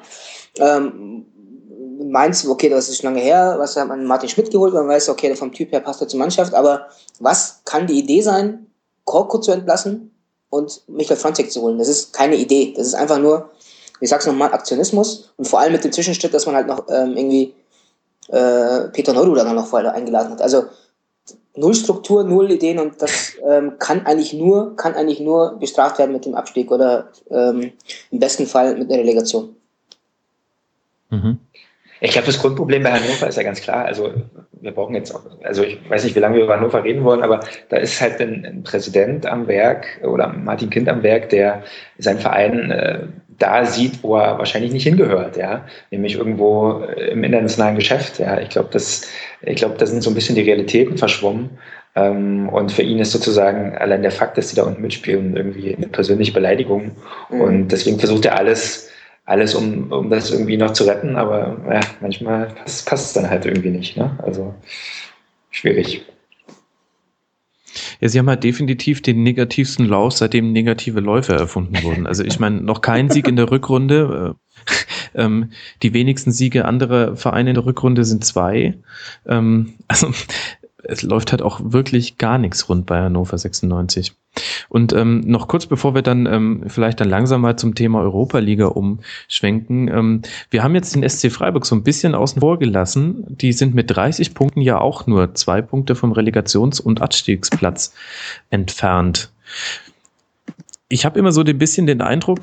Mainz, okay, das ist schon lange her, was hat man Martin Schmidt geholt, man weiß, okay, vom Typ her passt er zur Mannschaft, aber was kann die Idee sein, Korkut zu entlassen und Michael Fronzek zu holen? Das ist keine Idee. Das ist einfach nur, ich sag's nochmal, Aktionismus und vor allem mit dem Zwischenschritt, dass man halt noch irgendwie Peter Neururer dann noch vorher eingeladen hat. Also null Struktur, null Ideen und das kann eigentlich nur bestraft werden mit dem Abstieg oder im besten Fall mit einer Relegation. Mhm. Ich glaube, das Grundproblem bei Hannover ist ja ganz klar. Also wir brauchen jetzt auch, also ich weiß nicht, wie lange wir über Hannover reden wollen, aber da ist halt ein Präsident am Werk oder Martin Kind am Werk, der seinen Verein da sieht, wo er wahrscheinlich nicht hingehört, ja, nämlich irgendwo im internationalen Geschäft. Ja, ich glaube, da sind so ein bisschen die Realitäten verschwommen. Und für ihn ist sozusagen allein der Fakt, dass die da unten mitspielen, irgendwie eine persönliche Beleidigung. Mhm. Und deswegen versucht er alles, um das irgendwie noch zu retten, aber ja, manchmal passt es dann halt irgendwie nicht. Ne? Also schwierig. Ja, sie haben halt definitiv den negativsten Lauf, seitdem negative Läufe erfunden wurden. Also ich meine, noch kein Sieg in der Rückrunde. Die wenigsten Siege anderer Vereine in der Rückrunde sind 2. Also es läuft halt auch wirklich gar nichts rund bei Hannover 96. Und noch kurz bevor wir dann vielleicht dann langsam mal zum Thema Europa-Liga umschwenken. Wir haben jetzt den SC Freiburg so ein bisschen außen vor gelassen. Die sind mit 30 Punkten ja auch nur 2 Punkte vom Relegations- und Abstiegsplatz entfernt. Ich habe immer so ein bisschen den Eindruck,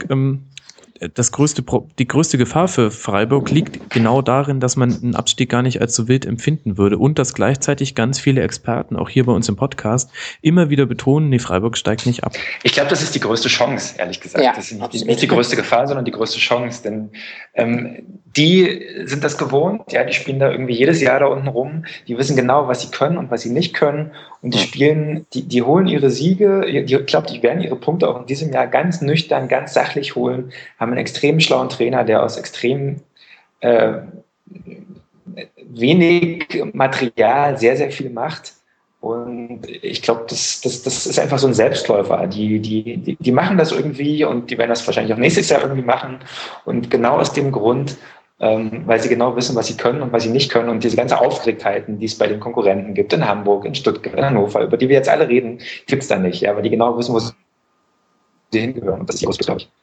die größte Gefahr für Freiburg liegt genau darin, dass man einen Abstieg gar nicht als so wild empfinden würde und dass gleichzeitig ganz viele Experten, auch hier bei uns im Podcast, immer wieder betonen, nee, Freiburg steigt nicht ab. Ich glaube, das ist die größte Chance, ehrlich gesagt. Ja, das ist nicht die größte Gefahr, sondern die größte Chance, denn die sind das gewohnt, ja, die spielen da irgendwie jedes Jahr da unten rum, die wissen genau, was sie können und was sie nicht können und die spielen, die holen ihre Siege, ich glaube, die werden ihre Punkte auch in diesem Jahr ganz nüchtern, ganz sachlich holen, haben einen extrem schlauen Trainer, der aus extrem wenig Material sehr, sehr viel macht. Und ich glaube, das ist einfach so ein Selbstläufer. Die machen das irgendwie und die werden das wahrscheinlich auch nächstes Jahr irgendwie machen. Und genau aus dem Grund weil sie genau wissen, was sie können und was sie nicht können. Und diese ganze Aufgeregtheiten, die es bei den Konkurrenten gibt, in Hamburg, in Stuttgart, in Hannover, über die wir jetzt alle reden, gibt es da nicht, ja, weil die genau wissen, wo sie hingehören. Und das ist die Ausbildung, glaube ich.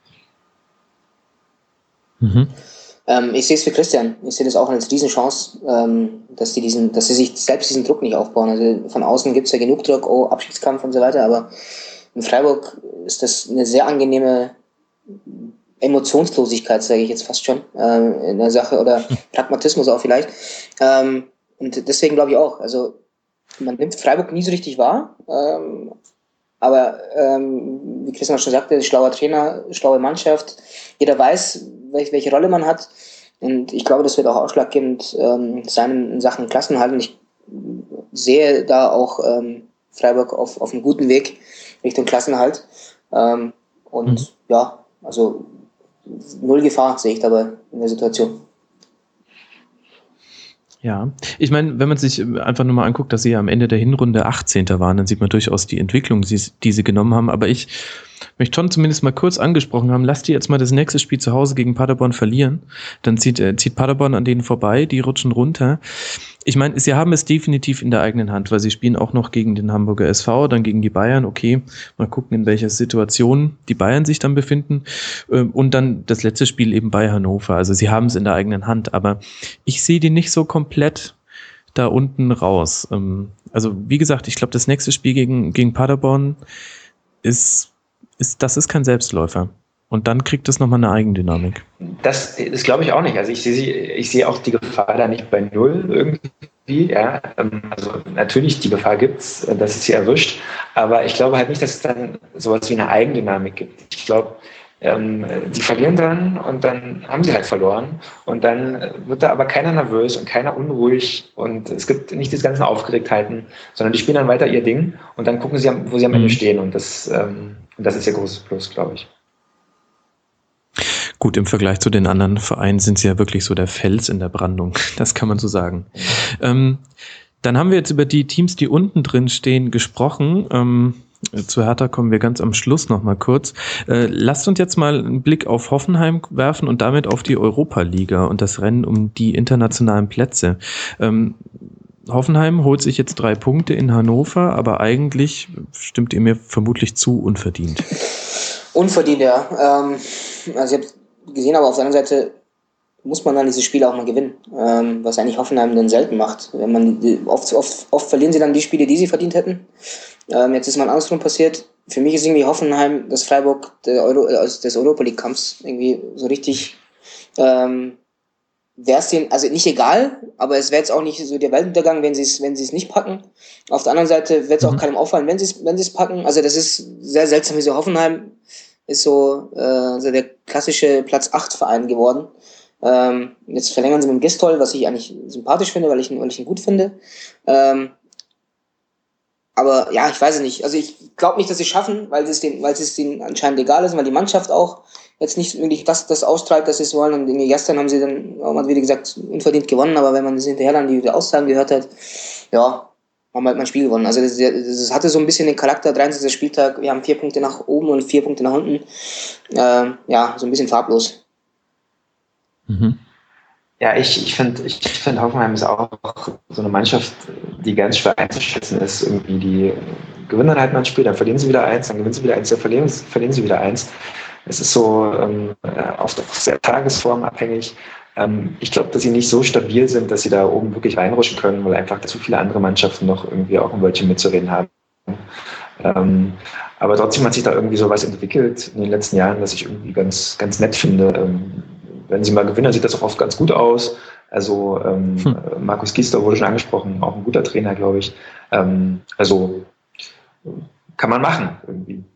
Ich sehe es für Christian. Ich sehe das auch als Riesenchance, dass sie sich selbst diesen Druck nicht aufbauen. Also von außen gibt es ja genug Druck, Abschiedskampf und so weiter, aber in Freiburg ist das eine sehr angenehme Emotionslosigkeit, sage ich jetzt fast schon, in der Sache, oder Pragmatismus auch vielleicht. Und deswegen glaube ich auch, also man nimmt Freiburg nie so richtig wahr, aber wie Christian schon sagte, schlauer Trainer, schlaue Mannschaft, jeder weiß, welche Rolle man hat, und ich glaube, das wird auch ausschlaggebend sein in Sachen Klassenhalt, und ich sehe da auch Freiburg auf einem guten Weg Richtung Klassenhalt, ja, also null Gefahr sehe ich dabei in der Situation. Ja, ich meine, wenn man sich einfach nur mal anguckt, dass sie ja am Ende der Hinrunde 18. waren, dann sieht man durchaus die Entwicklung, die sie genommen haben. Aber ich möchte schon zumindest mal kurz angesprochen haben, lasst die jetzt mal das nächste Spiel zu Hause gegen Paderborn verlieren. Dann zieht Paderborn an denen vorbei, die rutschen runter. Ich meine, sie haben es definitiv in der eigenen Hand, weil sie spielen auch noch gegen den Hamburger SV, dann gegen die Bayern. Okay, mal gucken, in welcher Situation die Bayern sich dann befinden. Und dann das letzte Spiel eben bei Hannover. Also sie haben es in der eigenen Hand, aber ich sehe die nicht so komplett da unten raus. Also wie gesagt, ich glaube, das nächste Spiel gegen Paderborn ist kein Selbstläufer. Und dann kriegt es nochmal eine Eigendynamik. Das glaube ich auch nicht. Also ich sehe auch die Gefahr da nicht bei null irgendwie. Ja. Also natürlich, die Gefahr gibt es, dass es sie erwischt. Aber ich glaube halt nicht, dass es dann sowas wie eine Eigendynamik gibt. Ich glaube, die verlieren dann und dann haben sie halt verloren. Und dann wird da aber keiner nervös und keiner unruhig. Und es gibt nicht diese ganzen Aufgeregtheiten, sondern die spielen dann weiter ihr Ding. Und dann gucken sie, wo sie am Ende stehen. Und das ist ihr großes Plus, glaube ich. Gut, im Vergleich zu den anderen Vereinen sind sie ja wirklich so der Fels in der Brandung. Das kann man so sagen. Dann haben wir jetzt über die Teams, die unten drin stehen, gesprochen. Zu Hertha kommen wir ganz am Schluss noch mal kurz. Lasst uns jetzt mal einen Blick auf Hoffenheim werfen und damit auf die Europa-Liga und das Rennen um die internationalen Plätze. Hoffenheim holt sich jetzt 3 Punkte in Hannover, aber eigentlich, stimmt ihr mir vermutlich zu, unverdient. Unverdient, ja. Also ich habe gesehen, aber auf der anderen Seite muss man dann diese Spiele auch mal gewinnen, was eigentlich Hoffenheim dann selten macht. Wenn man oft verlieren sie dann die Spiele, die sie verdient hätten. Jetzt ist mal andersrum passiert. Für mich ist irgendwie Hoffenheim das Freiburg des Europa League Kampfs irgendwie so richtig. Wäre es denen also nicht egal, aber es wäre jetzt auch nicht so der Weltuntergang, wenn sie es nicht packen. Auf der anderen Seite wird es auch keinem auffallen, wenn sie es packen. Also das ist sehr seltsam, wie so Hoffenheim ist so der klassische Platz 8 Verein geworden. Jetzt verlängern sie mit dem Gistol, was ich eigentlich sympathisch finde, weil ich ihn gut finde. Aber ja, ich weiß es nicht. Also ich glaube nicht, dass sie es schaffen, weil es denen anscheinend egal ist, weil die Mannschaft auch jetzt nicht irgendwie das ausstrahlt, dass sie es wollen. Und gestern haben sie dann auch mal wieder gesagt, unverdient gewonnen, aber wenn man das hinterher dann die Aussagen gehört hat, ja, haben halt mal ein Spiel gewonnen. Also das hatte so ein bisschen den Charakter, 23. Spieltag, wir haben 4 Punkte nach oben und 4 Punkte nach unten. Ja, so ein bisschen farblos. Mhm. Ja, ich finde Hoffenheim ist auch so eine Mannschaft, die ganz schwer einzuschätzen ist. Irgendwie, die gewinnen dann halt mal ein Spiel, dann verlieren sie wieder eins, dann gewinnen sie wieder eins, dann verlieren sie wieder eins. Es ist so oft auch sehr tagesformabhängig. Ich glaube, dass sie nicht so stabil sind, dass sie da oben wirklich reinrutschen können, weil einfach zu viele andere Mannschaften noch irgendwie auch ein Wörtchen mitzureden haben. Aber trotzdem hat sich da irgendwie sowas entwickelt in den letzten Jahren, was ich irgendwie ganz, ganz nett finde. Wenn sie mal gewinnen, sieht das auch oft ganz gut aus. Also Markus Gisdol wurde schon angesprochen, auch ein guter Trainer, glaube ich. Also kann man machen irgendwie.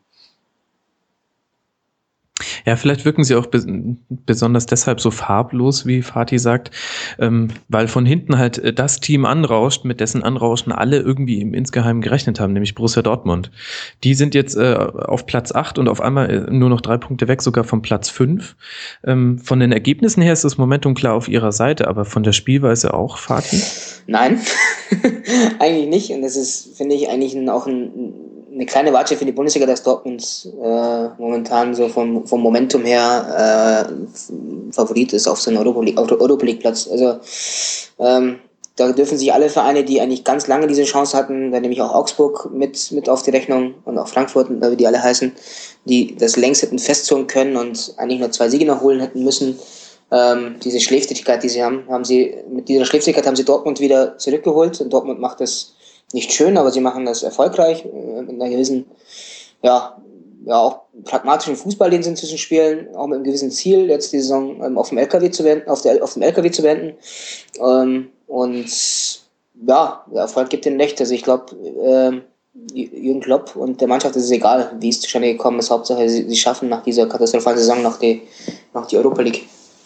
Ja, vielleicht wirken sie auch besonders deshalb so farblos, wie Fatih sagt, weil von hinten halt das Team anrauscht, mit dessen Anrauschen alle irgendwie im Insgeheim gerechnet haben, nämlich Borussia Dortmund. Die sind jetzt auf Platz 8 und auf einmal nur noch 3 Punkte weg, sogar vom Platz 5. Von den Ergebnissen her ist das Momentum klar auf ihrer Seite, aber von der Spielweise auch, Fatih? Nein, eigentlich nicht. Und das ist, finde ich, eigentlich auch eine kleine Watsche für die Bundesliga, dass Dortmund momentan so vom Momentum her Favorit ist auf so einen Europa League Platz. Also da dürfen sich alle Vereine, die eigentlich ganz lange diese Chance hatten, dann nämlich auch Augsburg mit auf die Rechnung und auch Frankfurt, wie die alle heißen, die das längst hätten festzurren können und eigentlich nur 2 Siege noch holen hätten müssen. Diese Schläfrigkeit, die sie mit dieser Schläfrigkeit haben sie Dortmund wieder zurückgeholt. Und Dortmund macht das nicht schön, aber sie machen das erfolgreich mit einer gewissen, auch pragmatischen Fußball, den sie inzwischen spielen, auch mit einem gewissen Ziel, jetzt die Saison auf dem LKW zu beenden. Und der Erfolg gibt ihnen recht. Also ich glaube, Jürgen Klopp und der Mannschaft ist es egal, wie es zustande gekommen ist. Hauptsache, sie schaffen nach dieser katastrophalen Saison noch die Europa League.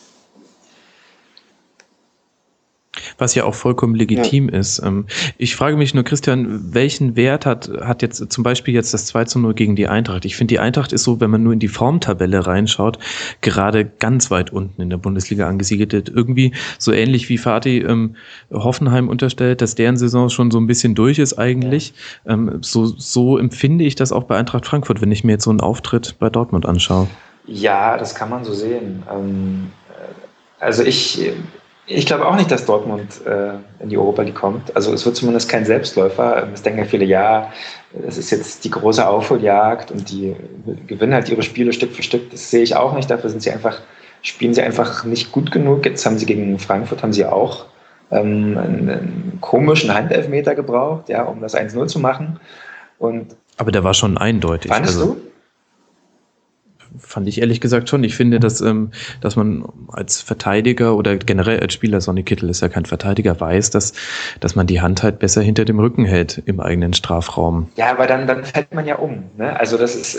Was ja auch vollkommen legitim ist. Ich frage mich nur, Christian, welchen Wert hat jetzt zum Beispiel jetzt das 2:0 gegen die Eintracht? Ich finde, die Eintracht ist so, wenn man nur in die Formtabelle reinschaut, gerade ganz weit unten in der Bundesliga angesiedelt. Irgendwie so ähnlich wie Fatih Hoffenheim unterstellt, dass deren Saison schon so ein bisschen durch ist eigentlich. So empfinde ich das auch bei Eintracht Frankfurt, wenn ich mir jetzt so einen Auftritt bei Dortmund anschaue. Ja, das kann man so sehen. Also ich glaube auch nicht, dass Dortmund in die Europa League kommt. Also es wird zumindest kein Selbstläufer. Es denken ja viele, es ist jetzt die große Aufholjagd und die gewinnen halt ihre Spiele Stück für Stück. Das sehe ich auch nicht. Dafür spielen sie einfach nicht gut genug. Jetzt haben sie gegen Frankfurt auch einen komischen Handelfmeter gebraucht, um das 1:0 zu machen. Aber der war schon eindeutig. Fandest du? Fand ich ehrlich gesagt schon. Ich finde, dass man als Verteidiger oder generell als Spieler, Sonny Kittel ist ja kein Verteidiger, weiß, dass man die Hand halt besser hinter dem Rücken hält im eigenen Strafraum. Ja, aber dann fällt man ja um. Ne? Also das ist,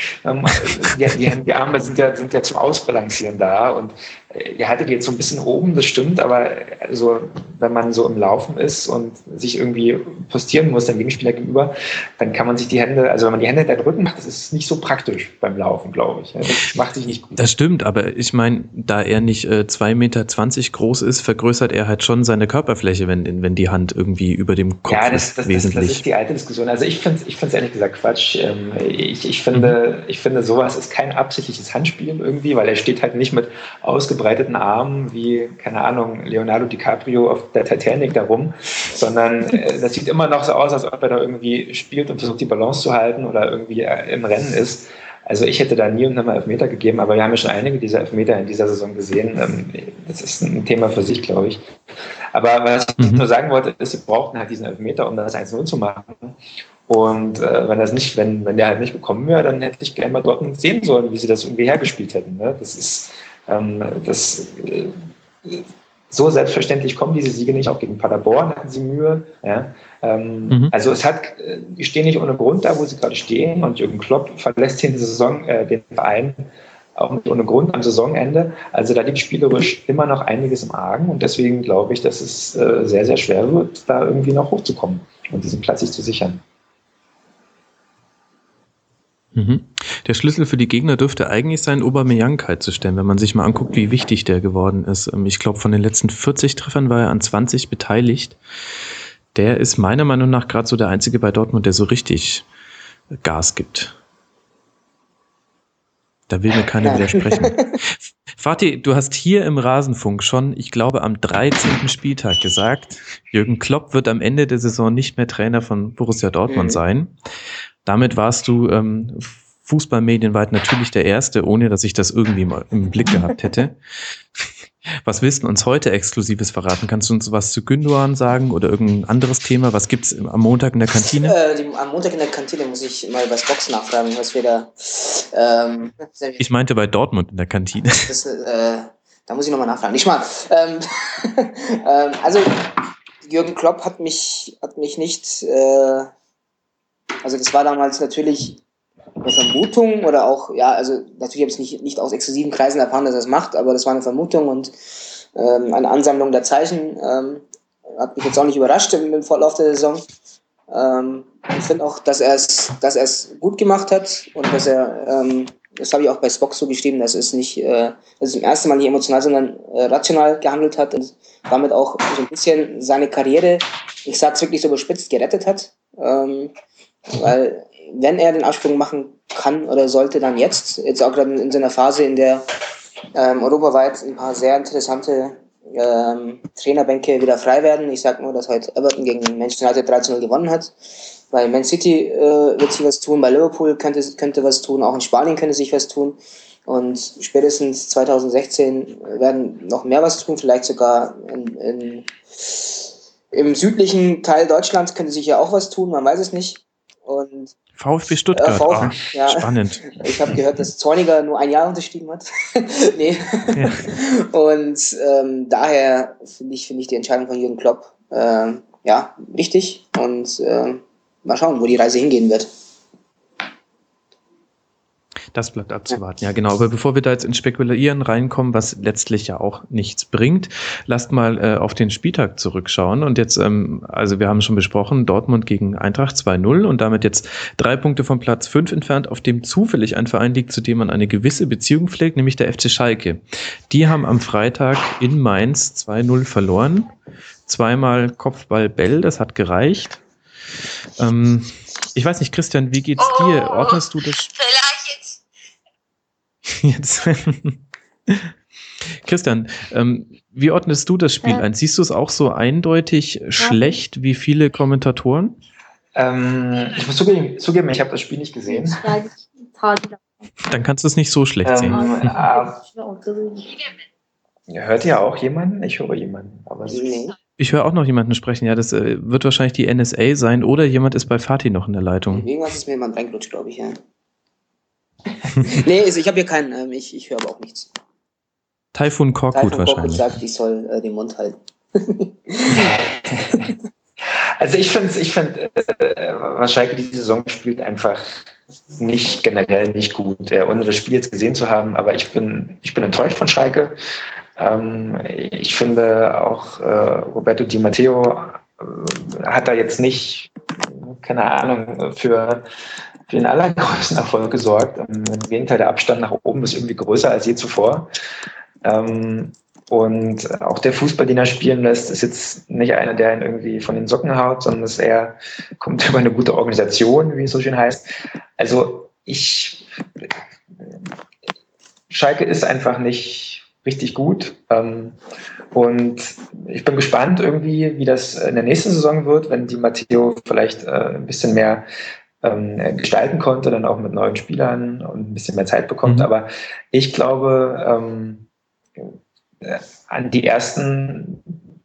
die Arme sind ja zum Ausbalancieren da und ihr hattet jetzt so ein bisschen oben, das stimmt, aber also, wenn man so im Laufen ist und sich irgendwie postieren muss, dem Gegenspieler gegenüber, dann kann man sich die Hände, also wenn man die Hände hinter den Rücken macht, das ist nicht so praktisch beim Laufen, glaube ich. Das macht sich nicht gut. Das stimmt, aber ich meine, da er nicht 2,20 Meter groß ist, vergrößert er halt schon seine Körperfläche, wenn die Hand irgendwie über dem Kopf ist. Das ist die alte Diskussion. Also ich finde es ehrlich gesagt Quatsch. Ich finde, sowas ist kein absichtliches Handspiel irgendwie, weil er steht halt nicht mit ausgebreiteten Armen wie, keine Ahnung, Leonardo DiCaprio auf der Titanic da rum, sondern das sieht immer noch so aus, als ob er da irgendwie spielt und versucht, die Balance zu halten oder irgendwie im Rennen ist. Also ich hätte da nie und nimmer Elfmeter gegeben, aber wir haben ja schon einige dieser Elfmeter in dieser Saison gesehen. Das ist ein Thema für sich, glaube ich. Aber was ich nur sagen wollte, ist, sie brauchten halt diesen Elfmeter, um das 1:0 zu machen. Und wenn der halt nicht gekommen wäre, dann hätte ich gerne mal Dortmund sehen sollen, wie sie das irgendwie hergespielt hätten. Ne? Das ist so selbstverständlich kommen diese Siege nicht. Auch gegen Paderborn hatten sie Mühe. Ja? Also die stehen nicht ohne Grund da, wo sie gerade stehen. Und Jürgen Klopp verlässt hier in der Saison den Verein auch nicht ohne Grund am Saisonende. Also da liegt spielerisch immer noch einiges im Argen. Und deswegen glaube ich, dass es sehr, sehr schwer wird, da irgendwie noch hochzukommen und diesen Platz sich zu sichern. Der Schlüssel für die Gegner dürfte eigentlich sein, Aubameyang kalt zu stellen, wenn man sich mal anguckt, wie wichtig der geworden ist. Ich glaube, von den letzten 40 Treffern war er an 20 beteiligt. Der ist meiner Meinung nach gerade so der Einzige bei Dortmund, der so richtig Gas gibt. Da will mir keiner widersprechen. Fatih, du hast hier im Rasenfunk schon, ich glaube, am 13. Spieltag gesagt, Jürgen Klopp wird am Ende der Saison nicht mehr Trainer von Borussia Dortmund sein. Damit warst du fußballmedienweit natürlich der Erste, ohne dass ich das irgendwie mal im Blick gehabt hätte. Was willst du uns heute Exklusives verraten? Kannst du uns was zu Gündoğan sagen oder irgendein anderes Thema? Was gibt's am Montag in der Kantine? Am Montag in der Kantine muss ich mal bei Box nachfragen, was wir da... ich meinte bei Dortmund in der Kantine. Da muss ich nochmal nachfragen. Nicht mal. Also Jürgen Klopp hat mich nicht... Also das war damals natürlich eine Vermutung oder auch, also natürlich habe ich es nicht aus exklusiven Kreisen erfahren, dass er es macht, aber das war eine Vermutung und eine Ansammlung der Zeichen. Hat mich jetzt auch nicht überrascht im Verlauf der Saison. Ich finde auch, dass er es gut gemacht hat und dass er, das habe ich auch bei Spock so geschrieben, dass es nicht, dass es zum ersten Mal nicht emotional, sondern rational gehandelt hat und damit auch so ein bisschen seine Karriere, ich sage es wirklich so überspitzt, gerettet hat. Weil wenn er den Absprung machen kann oder sollte, dann jetzt auch gerade in so einer Phase, in der europaweit ein paar sehr interessante Trainerbänke wieder frei werden. Ich sage nur, dass heute Everton gegen Manchester United 3-0 gewonnen hat. Bei Man City wird sich was tun, bei Liverpool könnte was tun, auch in Spanien könnte sich was tun. Und spätestens 2016 werden noch mehr was tun, vielleicht sogar im südlichen Teil Deutschlands könnte sich ja auch was tun, man weiß es nicht. Und VfB Stuttgart, ja, spannend. Ich habe gehört, dass Zorniger nur ein Jahr unterschrieben hat. Nee. Ja. Und daher finde ich die Entscheidung von Jürgen Klopp richtig. Und mal schauen, wo die Reise hingehen wird. Das bleibt abzuwarten, ja genau. Aber bevor wir da jetzt ins Spekulieren reinkommen, was letztlich ja auch nichts bringt, lasst mal auf den Spieltag zurückschauen. Und jetzt, also wir haben schon besprochen, Dortmund gegen Eintracht 2-0 und damit jetzt 3 Punkte vom Platz 5 entfernt, auf dem zufällig ein Verein liegt, zu dem man eine gewisse Beziehung pflegt, nämlich der FC Schalke. Die haben am Freitag in Mainz 2-0 verloren. 2-mal Kopfball Bell, das hat gereicht. Ich weiß nicht, Christian, wie geht's dir? Ordnest du das? Jetzt. Christian, wie ordnest du das Spiel ein? Siehst du es auch so eindeutig schlecht wie viele Kommentatoren? Ich muss zugeben, ich habe das Spiel nicht gesehen. Dann kannst du es nicht so schlecht sehen. Hört ihr auch jemanden? Ich höre jemanden. Aber ich höre auch noch jemanden sprechen. Ja, das wird wahrscheinlich die NSA sein oder jemand ist bei Fatih noch in der Leitung. Irgendwas ist mir jemand reingelutscht, glaube ich, ja. Nee, ich habe hier keinen, ich höre aber auch nichts. Taifun Korkut wahrscheinlich. Sagt, ich soll den Mund halten. Also ich finde, was Schalke diese Saison spielt, einfach generell nicht gut, ohne das Spiel jetzt gesehen zu haben, aber ich bin enttäuscht von Schalke. Ich finde auch Roberto Di Matteo hat da jetzt nicht, keine Ahnung, für den allergrößten Erfolg gesorgt. Im Gegenteil, der Abstand nach oben ist irgendwie größer als je zuvor. Und auch der Fußball, den er spielen lässt, ist jetzt nicht einer, der ihn irgendwie von den Socken haut, sondern kommt über eine gute Organisation, wie es so schön heißt. Also Schalke ist einfach nicht richtig gut. Und ich bin gespannt irgendwie, wie das in der nächsten Saison wird, wenn Di Matteo vielleicht ein bisschen mehr gestalten konnte, dann auch mit neuen Spielern und ein bisschen mehr Zeit bekommt. Aber ich glaube, an die ersten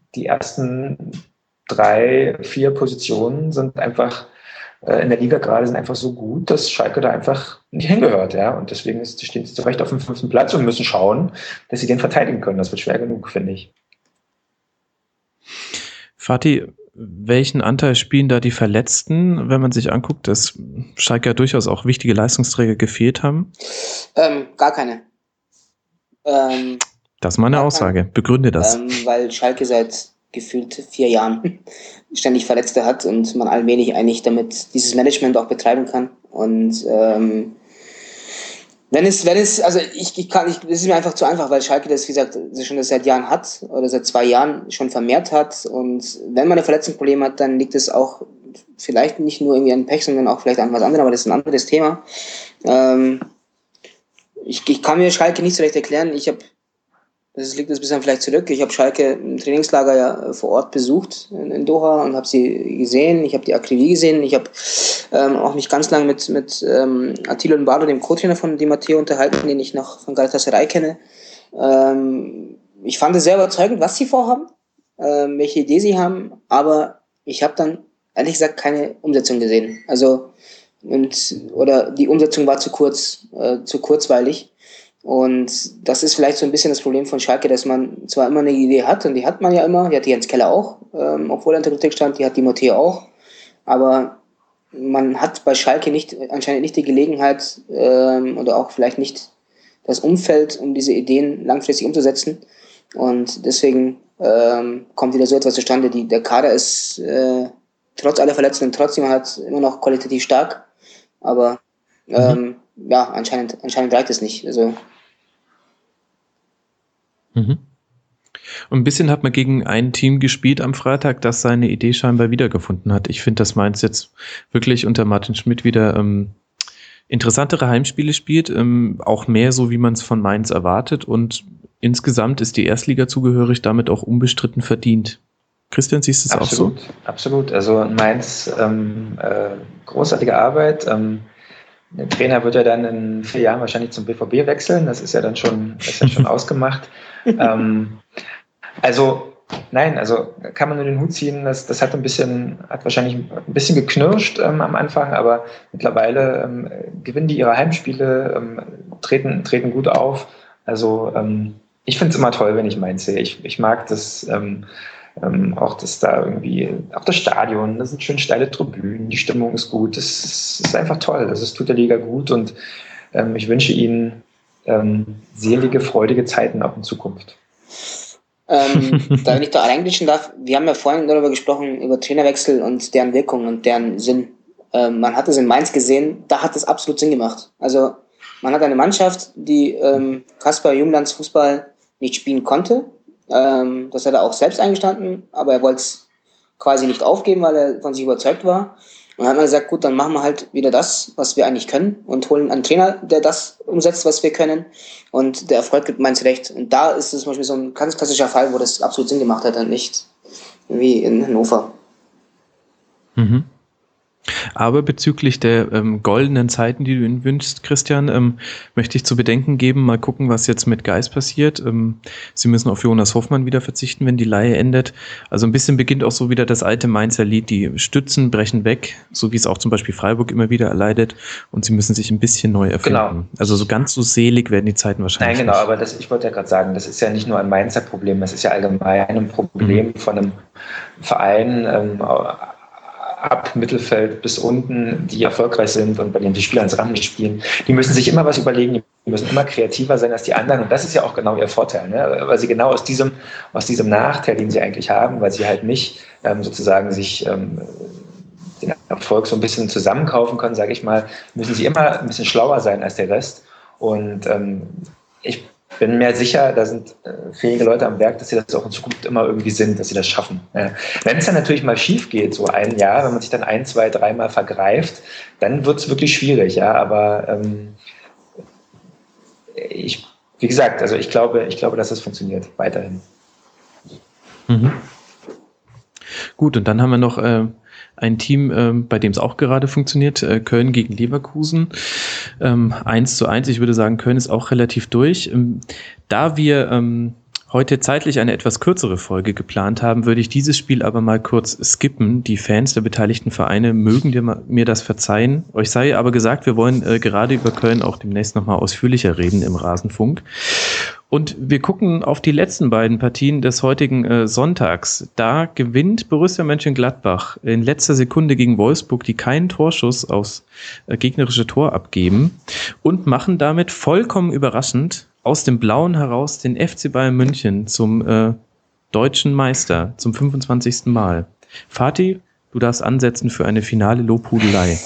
3, 4 Positionen sind einfach in der Liga gerade sind einfach so gut, dass Schalke da einfach nicht hingehört, ja. Und deswegen stehen sie zu Recht auf dem 5. Platz und müssen schauen, dass sie den verteidigen können. Das wird schwer genug, finde ich. Fatih, welchen Anteil spielen da die Verletzten, wenn man sich anguckt, dass Schalke ja durchaus auch wichtige Leistungsträger gefehlt haben? Gar keine. Das ist mal eine Aussage. Begründe das. Weil Schalke seit gefühlt 4 Jahren ständig Verletzte hat und man allmählich eigentlich damit dieses Management auch betreiben kann. Und das ist mir einfach zu einfach, weil Schalke das, wie gesagt, schon seit Jahren hat oder seit 2 Jahren schon vermehrt hat. Und wenn man ein Verletzungsproblem hat, dann liegt es auch vielleicht nicht nur irgendwie an Pech, sondern auch vielleicht an was anderem, aber das ist ein anderes Thema. Ich kann mir Schalke nicht so recht erklären. Das liegt ein bisschen vielleicht zurück. Ich habe Schalke im Trainingslager ja vor Ort besucht in Doha und habe sie gesehen. Ich habe die Akribie gesehen. Ich habe auch mich ganz lange mit Attilo Lombardo, dem Co-Trainer von Di Matteo, unterhalten, den ich noch von Galatasaray kenne. Ich fand es sehr überzeugend, was sie vorhaben, welche Idee sie haben, aber ich habe dann ehrlich gesagt keine Umsetzung gesehen. Oder die Umsetzung war zu kurzweilig. Und das ist vielleicht so ein bisschen das Problem von Schalke, dass man zwar immer eine Idee hat, und die hat man ja immer, die hat Jens Keller auch, obwohl er unter Kritik stand, die hat Di Matteo auch, aber man hat bei Schalke anscheinend nicht die Gelegenheit oder auch vielleicht nicht das Umfeld, um diese Ideen langfristig umzusetzen. Und deswegen kommt wieder so etwas zustande. Der Kader ist trotz aller Verletzungen trotzdem halt immer noch qualitativ stark, aber anscheinend reicht es nicht. Also und ein bisschen hat man gegen ein Team gespielt am Freitag, das seine Idee scheinbar wiedergefunden hat. Ich finde, dass Mainz jetzt wirklich unter Martin Schmidt wieder interessantere Heimspiele spielt, auch mehr so, wie man es von Mainz erwartet, und insgesamt ist die Erstliga zugehörig, damit auch unbestritten verdient. Christian, siehst du es auch so? Absolut. Also Mainz, großartige Arbeit. Der Trainer wird ja dann in 4 Jahren wahrscheinlich zum BVB wechseln. Das ist ja dann schon ausgemacht. Also kann man nur den Hut ziehen. Das hat wahrscheinlich ein bisschen geknirscht am Anfang, aber mittlerweile gewinnen die ihre Heimspiele, treten gut auf. Also ich finde es immer toll, wenn ich Mainz sehe. Ich mag das. Auch das da irgendwie, auch das Stadion, das sind schön steile Tribünen, die Stimmung ist gut, das ist einfach toll, das tut der Liga gut, und ich wünsche ihnen selige, freudige Zeiten auch in Zukunft. Wenn ich da reinglitschen darf, wir haben ja vorhin darüber gesprochen, über Trainerwechsel und deren Wirkung und deren Sinn. Man hat es in Mainz gesehen, da hat es absolut Sinn gemacht. Also man hat eine Mannschaft, die Kaspar Junglands Fußball nicht spielen konnte. Das hat er auch selbst eingestanden, aber er wollte es quasi nicht aufgeben, weil er von sich überzeugt war. Und dann hat man gesagt, gut, dann machen wir halt wieder das, was wir eigentlich können, und holen einen Trainer, der das umsetzt, was wir können. Und der Erfolg gibt Mainz recht. Und da ist es zum Beispiel so ein ganz klassischer Fall, wo das absolut Sinn gemacht hat und nicht wie in Hannover. Mhm. Aber bezüglich der goldenen Zeiten, die du ihnen wünschst, Christian, möchte ich zu bedenken geben, mal gucken, was jetzt mit Geis passiert. Sie müssen auf Jonas Hoffmann wieder verzichten, wenn die Leihe endet. Also ein bisschen beginnt auch so wieder das alte Mainzer Lied, die Stützen brechen weg, so wie es auch zum Beispiel Freiburg immer wieder erleidet, und sie müssen sich ein bisschen neu erfinden. Genau. Also so ganz so selig werden die Zeiten wahrscheinlich nicht. Nein, genau, aber ich wollte ja gerade sagen, das ist ja nicht nur ein Mainzer Problem, das ist ja allgemein ein Problem von einem Verein, ab Mittelfeld bis unten, die erfolgreich sind und bei denen die Spieler ins Rampen spielen. Die müssen sich immer was überlegen, die müssen immer kreativer sein als die anderen, und das ist ja auch genau ihr Vorteil, ne? Weil sie genau aus diesem Nachteil, den sie eigentlich haben, weil sie halt nicht sozusagen sich den Erfolg so ein bisschen zusammenkaufen können, sage ich mal, müssen sie immer ein bisschen schlauer sein als der Rest, und ich bin mir sicher, da sind fähige Leute am Werk, dass sie das auch in Zukunft immer irgendwie sind, dass sie das schaffen. Ja. Wenn es dann natürlich mal schief geht, so ein Jahr, wenn man sich dann 1, 2, 3 Mal vergreift, dann wird es wirklich schwierig. Ja. Aber wie gesagt, also ich glaube, dass das funktioniert weiterhin. Mhm. Gut, und dann haben wir noch ein Team, bei dem es auch gerade funktioniert, Köln gegen Leverkusen, 1:1. Ich würde sagen, Köln ist auch relativ durch. Da wir heute zeitlich eine etwas kürzere Folge geplant haben, würde ich dieses Spiel aber mal kurz skippen. Die Fans der beteiligten Vereine mögen mir das verzeihen. Euch sei aber gesagt, wir wollen gerade über Köln auch demnächst nochmal ausführlicher reden im Rasenfunk. Und wir gucken auf die letzten beiden Partien des heutigen Sonntags. Da gewinnt Borussia Mönchengladbach in letzter Sekunde gegen Wolfsburg, die keinen Torschuss aufs gegnerische Tor abgeben, und machen damit vollkommen überraschend aus dem Blauen heraus den FC Bayern München zum deutschen Meister, zum 25. Mal. Fatih, du darfst ansetzen für eine finale Lobhudelei.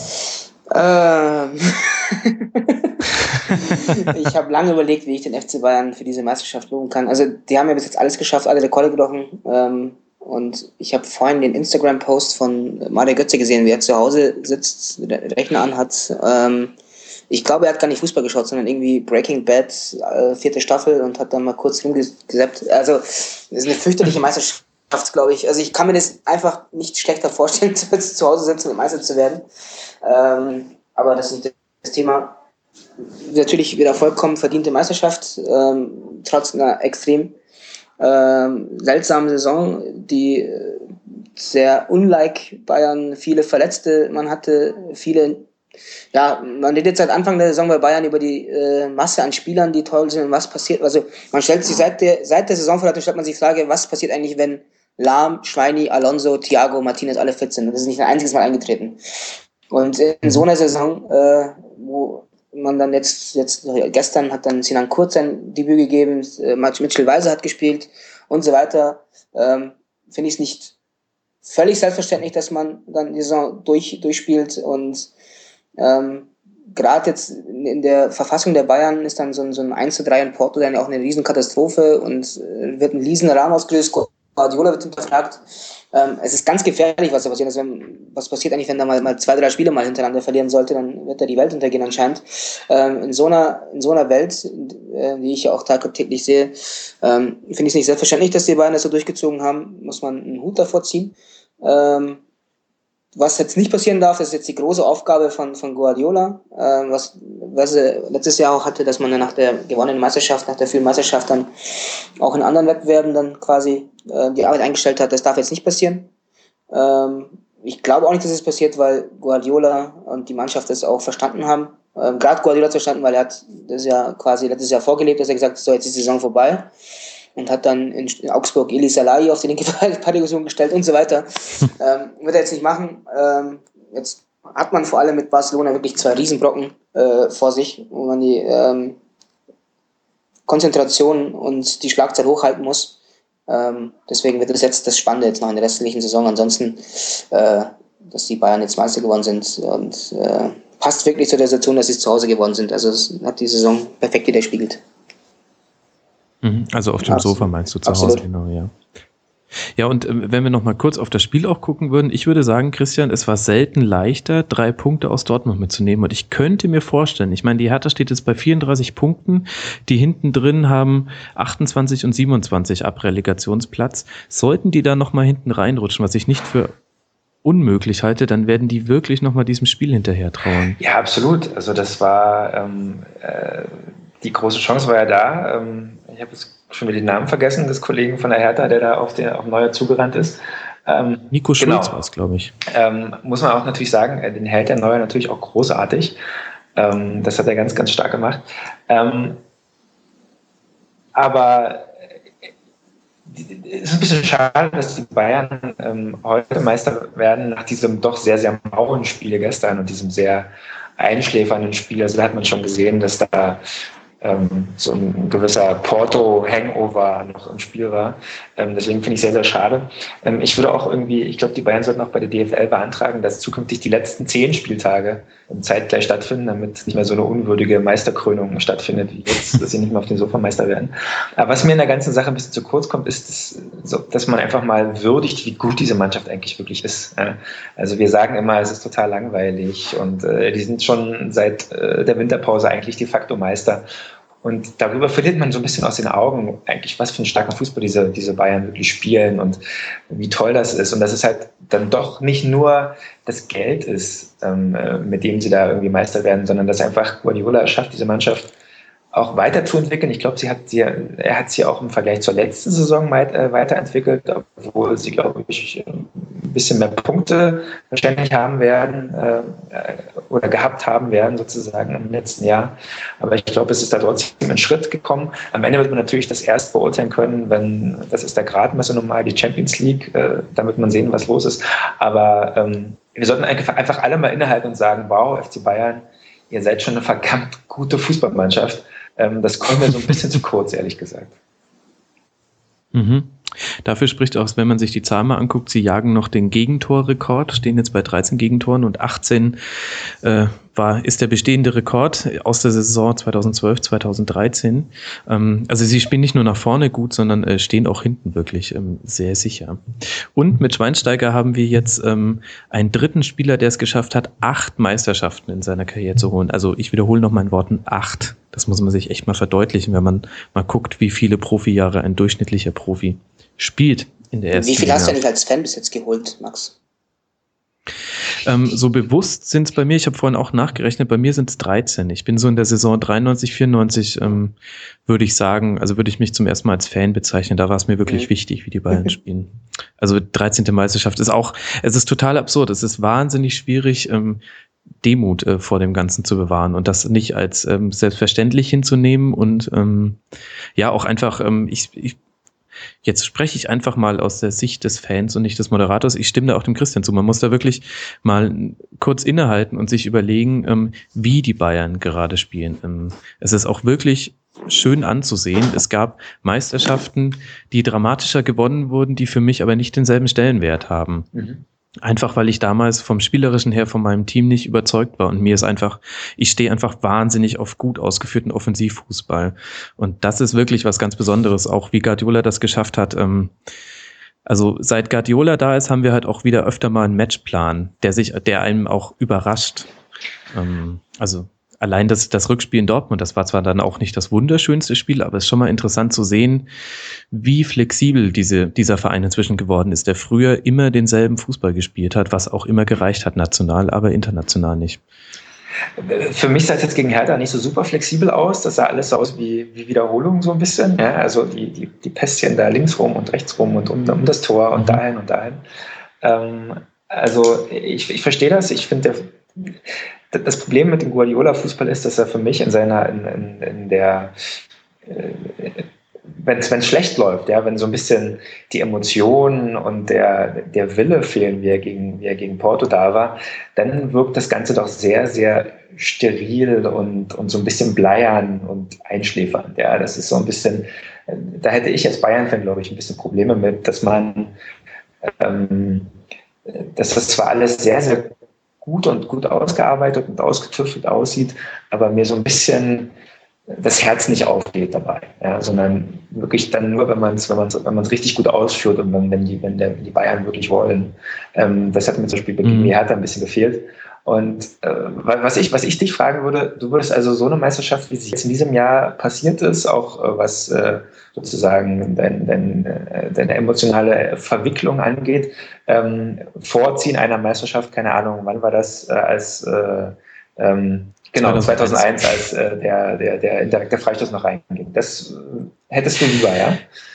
Ich habe lange überlegt, wie ich den FC Bayern für diese Meisterschaft loben kann. Also die haben ja bis jetzt alles geschafft, alle Rekorde gebrochen. Und ich habe vorhin den Instagram-Post von Mario Götze gesehen, wie er zu Hause sitzt, den Rechner anhat. Ich glaube, er hat gar nicht Fußball geschaut, sondern irgendwie Breaking Bad, 4. Staffel, und hat dann mal kurz rumgesappt. Also das ist eine fürchterliche Meisterschaft, glaube ich. Also ich kann mir das einfach nicht schlechter vorstellen, als zu Hause sitzen und Meister zu werden. Aber das ist das Thema. Natürlich wieder vollkommen verdiente Meisterschaft, trotz einer extrem seltsamen Saison, die sehr unlike Bayern, viele Verletzte, man hatte man redet seit Anfang der Saison bei Bayern über die Masse an Spielern, die toll sind, und was passiert. Also man stellt sich seit der Saisonverlauf, stellt man sich die Frage, was passiert eigentlich, wenn Lahm, Schweini, Alonso, Thiago, Martinez alle fit sind. Das ist nicht ein einziges Mal eingetreten. Und in so einer Saison, wo man dann jetzt gestern hat dann Sinan Kurt sein Debüt gegeben, Mitchell Weiser hat gespielt und so weiter, finde ich es nicht völlig selbstverständlich, dass man dann die Saison durchspielt, und gerade jetzt in der Verfassung der Bayern ist dann so ein 1:3 in Porto dann auch eine Riesenkatastrophe, und wird ein Riesenrahmen ausgelöst. Guardiola wird hinterfragt. Es ist ganz gefährlich, was da passiert. Also was passiert eigentlich, wenn da mal 2, 3 Spiele mal hintereinander verlieren sollte, dann wird da die Welt untergehen anscheinend. In so einer Welt, die ich ja auch tagtäglich sehe, finde ich es nicht selbstverständlich, dass die Bayern das so durchgezogen haben. Muss man einen Hut davor ziehen. Was jetzt nicht passieren darf, das ist jetzt die große Aufgabe von Guardiola, was er letztes Jahr auch hatte, dass man nach der gewonnenen Meisterschaft, nach der vielen Meisterschaft dann auch in anderen Wettbewerben dann quasi die Arbeit eingestellt hat. Das darf jetzt nicht passieren. Ich glaube auch nicht, dass es passiert, weil Guardiola und die Mannschaft das auch verstanden haben. Gerade Guardiola hat verstanden, weil er hat das ja quasi letztes Jahr vorgelebt, dass er gesagt hat, so, jetzt ist die Saison vorbei. Und hat dann in Augsburg Elie Salahi auf die linke Verteidigung gestellt und so weiter. Wird er jetzt nicht machen. Jetzt hat man vor allem mit Barcelona wirklich 2 Riesenbrocken vor sich, wo man die Konzentration und die Schlagzeit hochhalten muss. Deswegen wird das jetzt das Spannende jetzt noch in der restlichen Saison. Ansonsten, dass die Bayern jetzt Meister geworden sind und passt wirklich zu der Situation, dass sie zu Hause geworden sind. Also es hat die Saison perfekt widerspiegelt. Also auf dem Sofa meinst du zu Hause, genau, ja. Ja, und wenn wir noch mal kurz auf das Spiel auch gucken würden, ich würde sagen, Christian, es war selten leichter, 3 Punkte aus Dortmund mitzunehmen. Und ich könnte mir vorstellen, ich meine, die Hertha steht jetzt bei 34 Punkten, die hinten drin haben 28 und 27 ab Relegationsplatz. Sollten die da noch mal hinten reinrutschen, was ich nicht für unmöglich halte, dann werden die wirklich noch mal diesem Spiel hinterher trauern. Ja, absolut. Also das war die große Chance war ja da. Ich habe jetzt schon wieder den Namen vergessen des Kollegen von der Hertha, der da auf Neuer zugerannt ist. Nico Schulz war es, glaube ich. Muss man auch natürlich sagen, den hält der Neuer natürlich auch großartig. Das hat er ganz, ganz stark gemacht. Aber es ist ein bisschen schade, dass die Bayern heute Meister werden nach diesem doch sehr, sehr mauen Spiel gestern und diesem sehr einschläfernden Spiel. Also da hat man schon gesehen, dass da so ein gewisser Porto-Hangover noch im Spiel war. Deswegen finde ich sehr, sehr schade. Ich würde auch ich glaube, die Bayern sollten auch bei der DFL beantragen, dass zukünftig die letzten 10 Spieltage zeitgleich stattfinden, damit nicht mehr so eine unwürdige Meisterkrönung stattfindet, wie jetzt, dass sie nicht mehr auf den Sofa Meister werden. Aber was mir in der ganzen Sache ein bisschen zu kurz kommt, ist, dass man einfach mal würdigt, wie gut diese Mannschaft eigentlich wirklich ist. Also wir sagen immer, es ist total langweilig und die sind schon seit der Winterpause eigentlich de facto Meister. Und darüber verliert man so ein bisschen aus den Augen, eigentlich, was für einen starken Fußball diese Bayern wirklich spielen und wie toll das ist. Und dass es halt dann doch nicht nur das Geld ist, mit dem sie da irgendwie Meister werden, sondern dass einfach Guardiola es schafft, diese Mannschaft auch weiterzuentwickeln. Ich glaube, er hat sie auch im Vergleich zur letzten Saison weiterentwickelt, obwohl sie, glaube ich, ein bisschen mehr Punkte wahrscheinlich haben werden oder gehabt haben werden sozusagen im letzten Jahr. Aber ich glaube, es ist da trotzdem ein Schritt gekommen. Am Ende wird man natürlich das erst beurteilen können, das ist der Gradmesser normal, die Champions League, damit man sehen, was los ist. Aber wir sollten einfach alle mal innehalten und sagen, wow, FC Bayern, ihr seid schon eine verdammt gute Fußballmannschaft. Das kommt mir so ein bisschen zu kurz, ehrlich gesagt. Mhm. Dafür spricht auch, wenn man sich die Zahlen mal anguckt, sie jagen noch den Gegentorrekord, stehen jetzt bei 13 Gegentoren und 18 ist der bestehende Rekord aus der Saison 2012, 2013. Also sie spielen nicht nur nach vorne gut, sondern stehen auch hinten wirklich sehr sicher. Und mit Schweinsteiger haben wir jetzt einen dritten Spieler, der es geschafft hat, 8 Meisterschaften in seiner Karriere zu holen. Also ich wiederhole noch meinen Worten, 8. Das muss man sich echt mal verdeutlichen, wenn man mal guckt, wie viele Profijahre ein durchschnittlicher Profi spielt in der ersten Liga. Wie viel hast du denn als Fan bis jetzt geholt, Max? So bewusst sind es bei mir, ich habe vorhin auch nachgerechnet, bei mir sind es 13. Ich bin so in der Saison 93, 94, würde ich sagen, also würde ich mich zum ersten Mal als Fan bezeichnen. Da war es mir wirklich wichtig, wie die Bayern spielen. Also 13. Meisterschaft ist auch, es ist total absurd. Es ist wahnsinnig schwierig, Demut vor dem Ganzen zu bewahren und das nicht als selbstverständlich hinzunehmen und ja auch einfach, jetzt spreche ich einfach mal aus der Sicht des Fans und nicht des Moderators. Ich stimme da auch dem Christian zu. Man muss da wirklich mal kurz innehalten und sich überlegen, wie die Bayern gerade spielen. Es ist auch wirklich schön anzusehen. Es gab Meisterschaften, die dramatischer gewonnen wurden, die für mich aber nicht denselben Stellenwert haben. Mhm. Einfach, weil ich damals vom Spielerischen her von meinem Team nicht überzeugt war und ich stehe einfach wahnsinnig auf gut ausgeführten Offensivfußball. Und das ist wirklich was ganz Besonderes, auch wie Guardiola das geschafft hat, Also seit Guardiola da ist, haben wir halt auch wieder öfter mal einen Matchplan, der einem auch überrascht. Also allein das Rückspiel in Dortmund, das war zwar dann auch nicht das wunderschönste Spiel, aber es ist schon mal interessant zu sehen, wie flexibel dieser Verein inzwischen geworden ist, der früher immer denselben Fußball gespielt hat, was auch immer gereicht hat, national, aber international nicht. Für mich sah es jetzt gegen Hertha nicht so super flexibel aus. Das sah alles so aus wie Wiederholung so ein bisschen. Ja, also die Pässchen da links rum und rechts rum und um das Tor und dahin und dahin. Also ich verstehe das. Ich finde, das Problem mit dem Guardiola-Fußball ist, dass er für mich wenn es schlecht läuft, ja, wenn so ein bisschen die Emotionen und der Wille fehlen, wie er gegen Porto da war, dann wirkt das Ganze doch sehr, sehr steril und so ein bisschen bleiern und einschläfernd. Ja, das ist so ein bisschen, da hätte ich als Bayern-Fan, glaube ich, ein bisschen Probleme mit, dass das zwar alles sehr, sehr gut ausgearbeitet und ausgetüftelt aussieht, aber mir so ein bisschen das Herz nicht aufgeht dabei, ja, sondern wirklich dann nur, wenn man es richtig gut ausführt und wenn die Bayern wirklich wollen. Das hat mir zum Beispiel gegen die Hertha ein bisschen gefehlt. Und was ich dich fragen würde, du würdest also so eine Meisterschaft, wie sie jetzt in diesem Jahr passiert ist, auch was sozusagen deine emotionale Verwicklung angeht, vorziehen einer Meisterschaft, keine Ahnung, wann war das, Genau, 2001, als der indirekte Freistoß noch reinging. Das hättest du lieber, ja?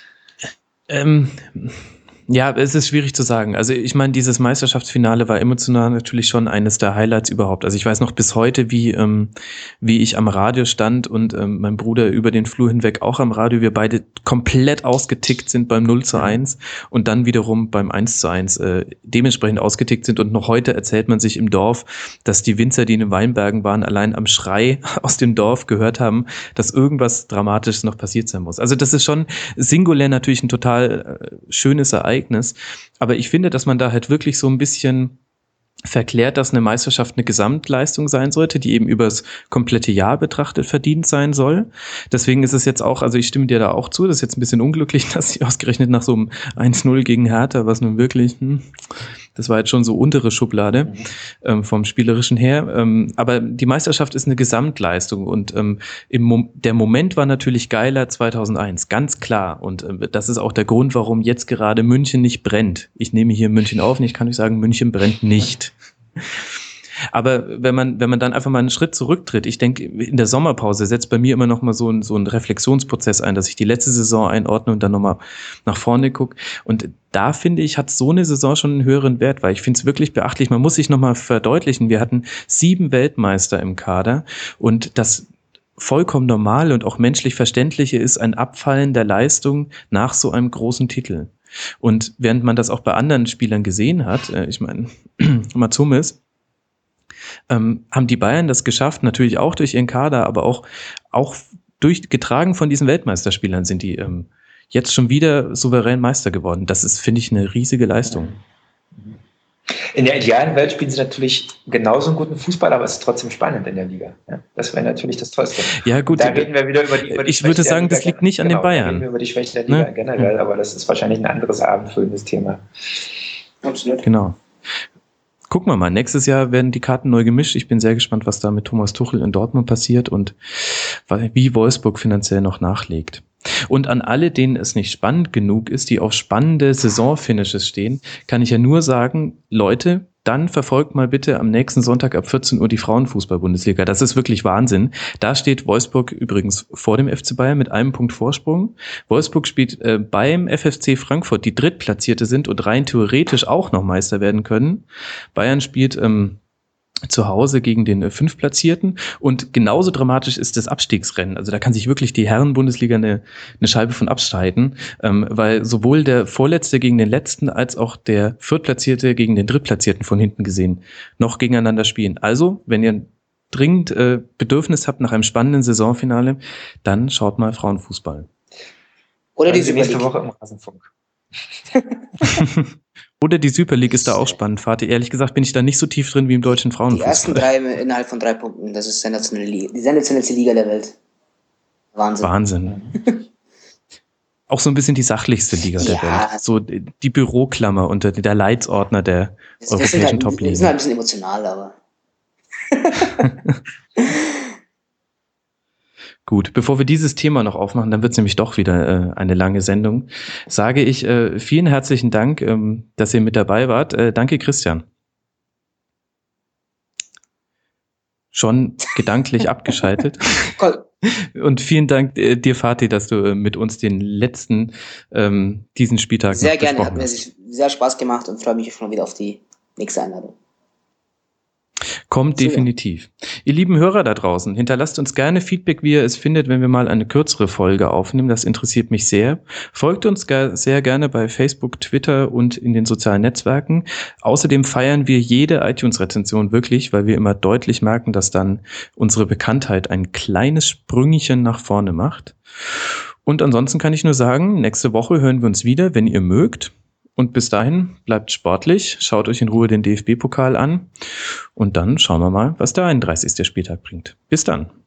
Ja, es ist schwierig zu sagen. Also ich meine, dieses Meisterschaftsfinale war emotional natürlich schon eines der Highlights überhaupt. Also ich weiß noch bis heute, wie ich am Radio stand und mein Bruder über den Flur hinweg auch am Radio, wir beide komplett ausgetickt sind beim 0:1 und dann wiederum beim 1:1 dementsprechend ausgetickt sind. Und noch heute erzählt man sich im Dorf, dass die Winzer, die in den Weinbergen waren, allein am Schrei aus dem Dorf gehört haben, dass irgendwas Dramatisches noch passiert sein muss. Also das ist schon singulär natürlich ein total schönes Ereignis. Aber ich finde, dass man da halt wirklich so ein bisschen verklärt, dass eine Meisterschaft eine Gesamtleistung sein sollte, die eben übers komplette Jahr betrachtet verdient sein soll. Deswegen ist es jetzt auch, also ich stimme dir da auch zu, das ist jetzt ein bisschen unglücklich, dass sie ausgerechnet nach so einem 1:0 gegen Hertha, was nun wirklich, das war jetzt schon so untere Schublade vom Spielerischen her. Aber die Meisterschaft ist eine Gesamtleistung und der Moment war natürlich geiler 2001, ganz klar. Und das ist auch der Grund, warum jetzt gerade München nicht brennt. Ich nehme hier München auf und ich kann euch sagen, München brennt nicht. Aber wenn man dann einfach mal einen Schritt zurücktritt, ich denke, in der Sommerpause setzt bei mir immer noch mal so ein Reflexionsprozess ein, dass ich die letzte Saison einordne und dann nochmal nach vorne gucke. Und da finde ich, hat so eine Saison schon einen höheren Wert, weil ich finde es wirklich beachtlich. Man muss sich nochmal verdeutlichen, wir hatten 7 Weltmeister im Kader und das vollkommen normal und auch menschlich Verständliche ist ein Abfallen der Leistung nach so einem großen Titel. Und während man das auch bei anderen Spielern gesehen hat, ich meine, Mats Hummels, haben die Bayern das geschafft, natürlich auch durch ihren Kader, aber auch getragen von diesen Weltmeisterspielern sind die jetzt schon wieder souverän Meister geworden. Das ist, finde ich, eine riesige Leistung. In der idealen Welt spielen sie natürlich genauso einen guten Fußball, aber es ist trotzdem spannend in der Liga. Ja, das wäre natürlich das Tollste. Ja, gut. Da reden wir wieder über die ich würde sagen, das liegt nicht an den Bayern. Da reden wir über die Schwäche der Liga generell, aber das ist wahrscheinlich ein anderes abendfüllendes Thema. Absolut. Genau. Gucken wir mal, nächstes Jahr werden die Karten neu gemischt. Ich bin sehr gespannt, was da mit Thomas Tuchel in Dortmund passiert und wie Wolfsburg finanziell noch nachlegt. Und an alle, denen es nicht spannend genug ist, die auf spannende Saisonfinishes stehen, kann ich ja nur sagen, Leute, dann verfolgt mal bitte am nächsten Sonntag ab 14 Uhr die Frauenfußball-Bundesliga. Das ist wirklich Wahnsinn. Da steht Wolfsburg übrigens vor dem FC Bayern mit einem Punkt Vorsprung. Wolfsburg spielt beim FFC Frankfurt, die Drittplatzierte sind und rein theoretisch auch noch Meister werden können. Bayern spielt zu Hause gegen den Fünftplatzierten und genauso dramatisch ist das Abstiegsrennen. Also da kann sich wirklich die Herren-Bundesliga eine Scheibe von abschneiden, weil sowohl der Vorletzte gegen den Letzten als auch der Viertplatzierte gegen den Drittplatzierten von hinten gesehen noch gegeneinander spielen. Also, wenn ihr dringend Bedürfnis habt nach einem spannenden Saisonfinale, dann schaut mal Frauenfußball. Oder die nächste Woche im Rasenfunk. Oder die Super League ist da auch spannend, Fatih. Ehrlich gesagt bin ich da nicht so tief drin wie im deutschen Frauenfußball. Die ersten 3 innerhalb von 3 Punkten, das ist die sensationellste Liga der Welt. Wahnsinn. auch so ein bisschen die sachlichste Liga der Welt. So die Büroklammer unter der Leitsordner der europäischen Top-Ligen. Die sind halt ein bisschen emotional, aber. Gut, bevor wir dieses Thema noch aufmachen, dann wird es nämlich doch wieder eine lange Sendung, sage ich vielen herzlichen Dank, dass ihr mit dabei wart. Danke, Christian. Schon gedanklich abgeschaltet. Und vielen Dank dir, Fatih, dass du mit uns den letzten, diesen Spieltag sehr gerne, hat mir sehr Spaß gemacht und freue mich schon wieder auf die nächste Einladung. Kommt definitiv. Ihr lieben Hörer da draußen, hinterlasst uns gerne Feedback, wie ihr es findet, wenn wir mal eine kürzere Folge aufnehmen. Das interessiert mich sehr. Folgt uns sehr gerne bei Facebook, Twitter und in den sozialen Netzwerken. Außerdem feiern wir jede iTunes-Rezension wirklich, weil wir immer deutlich merken, dass dann unsere Bekanntheit ein kleines Sprüngchen nach vorne macht. Und ansonsten kann ich nur sagen, nächste Woche hören wir uns wieder, wenn ihr mögt. Und bis dahin, bleibt sportlich, schaut euch in Ruhe den DFB-Pokal an und dann schauen wir mal, was der 31. Spieltag bringt. Bis dann.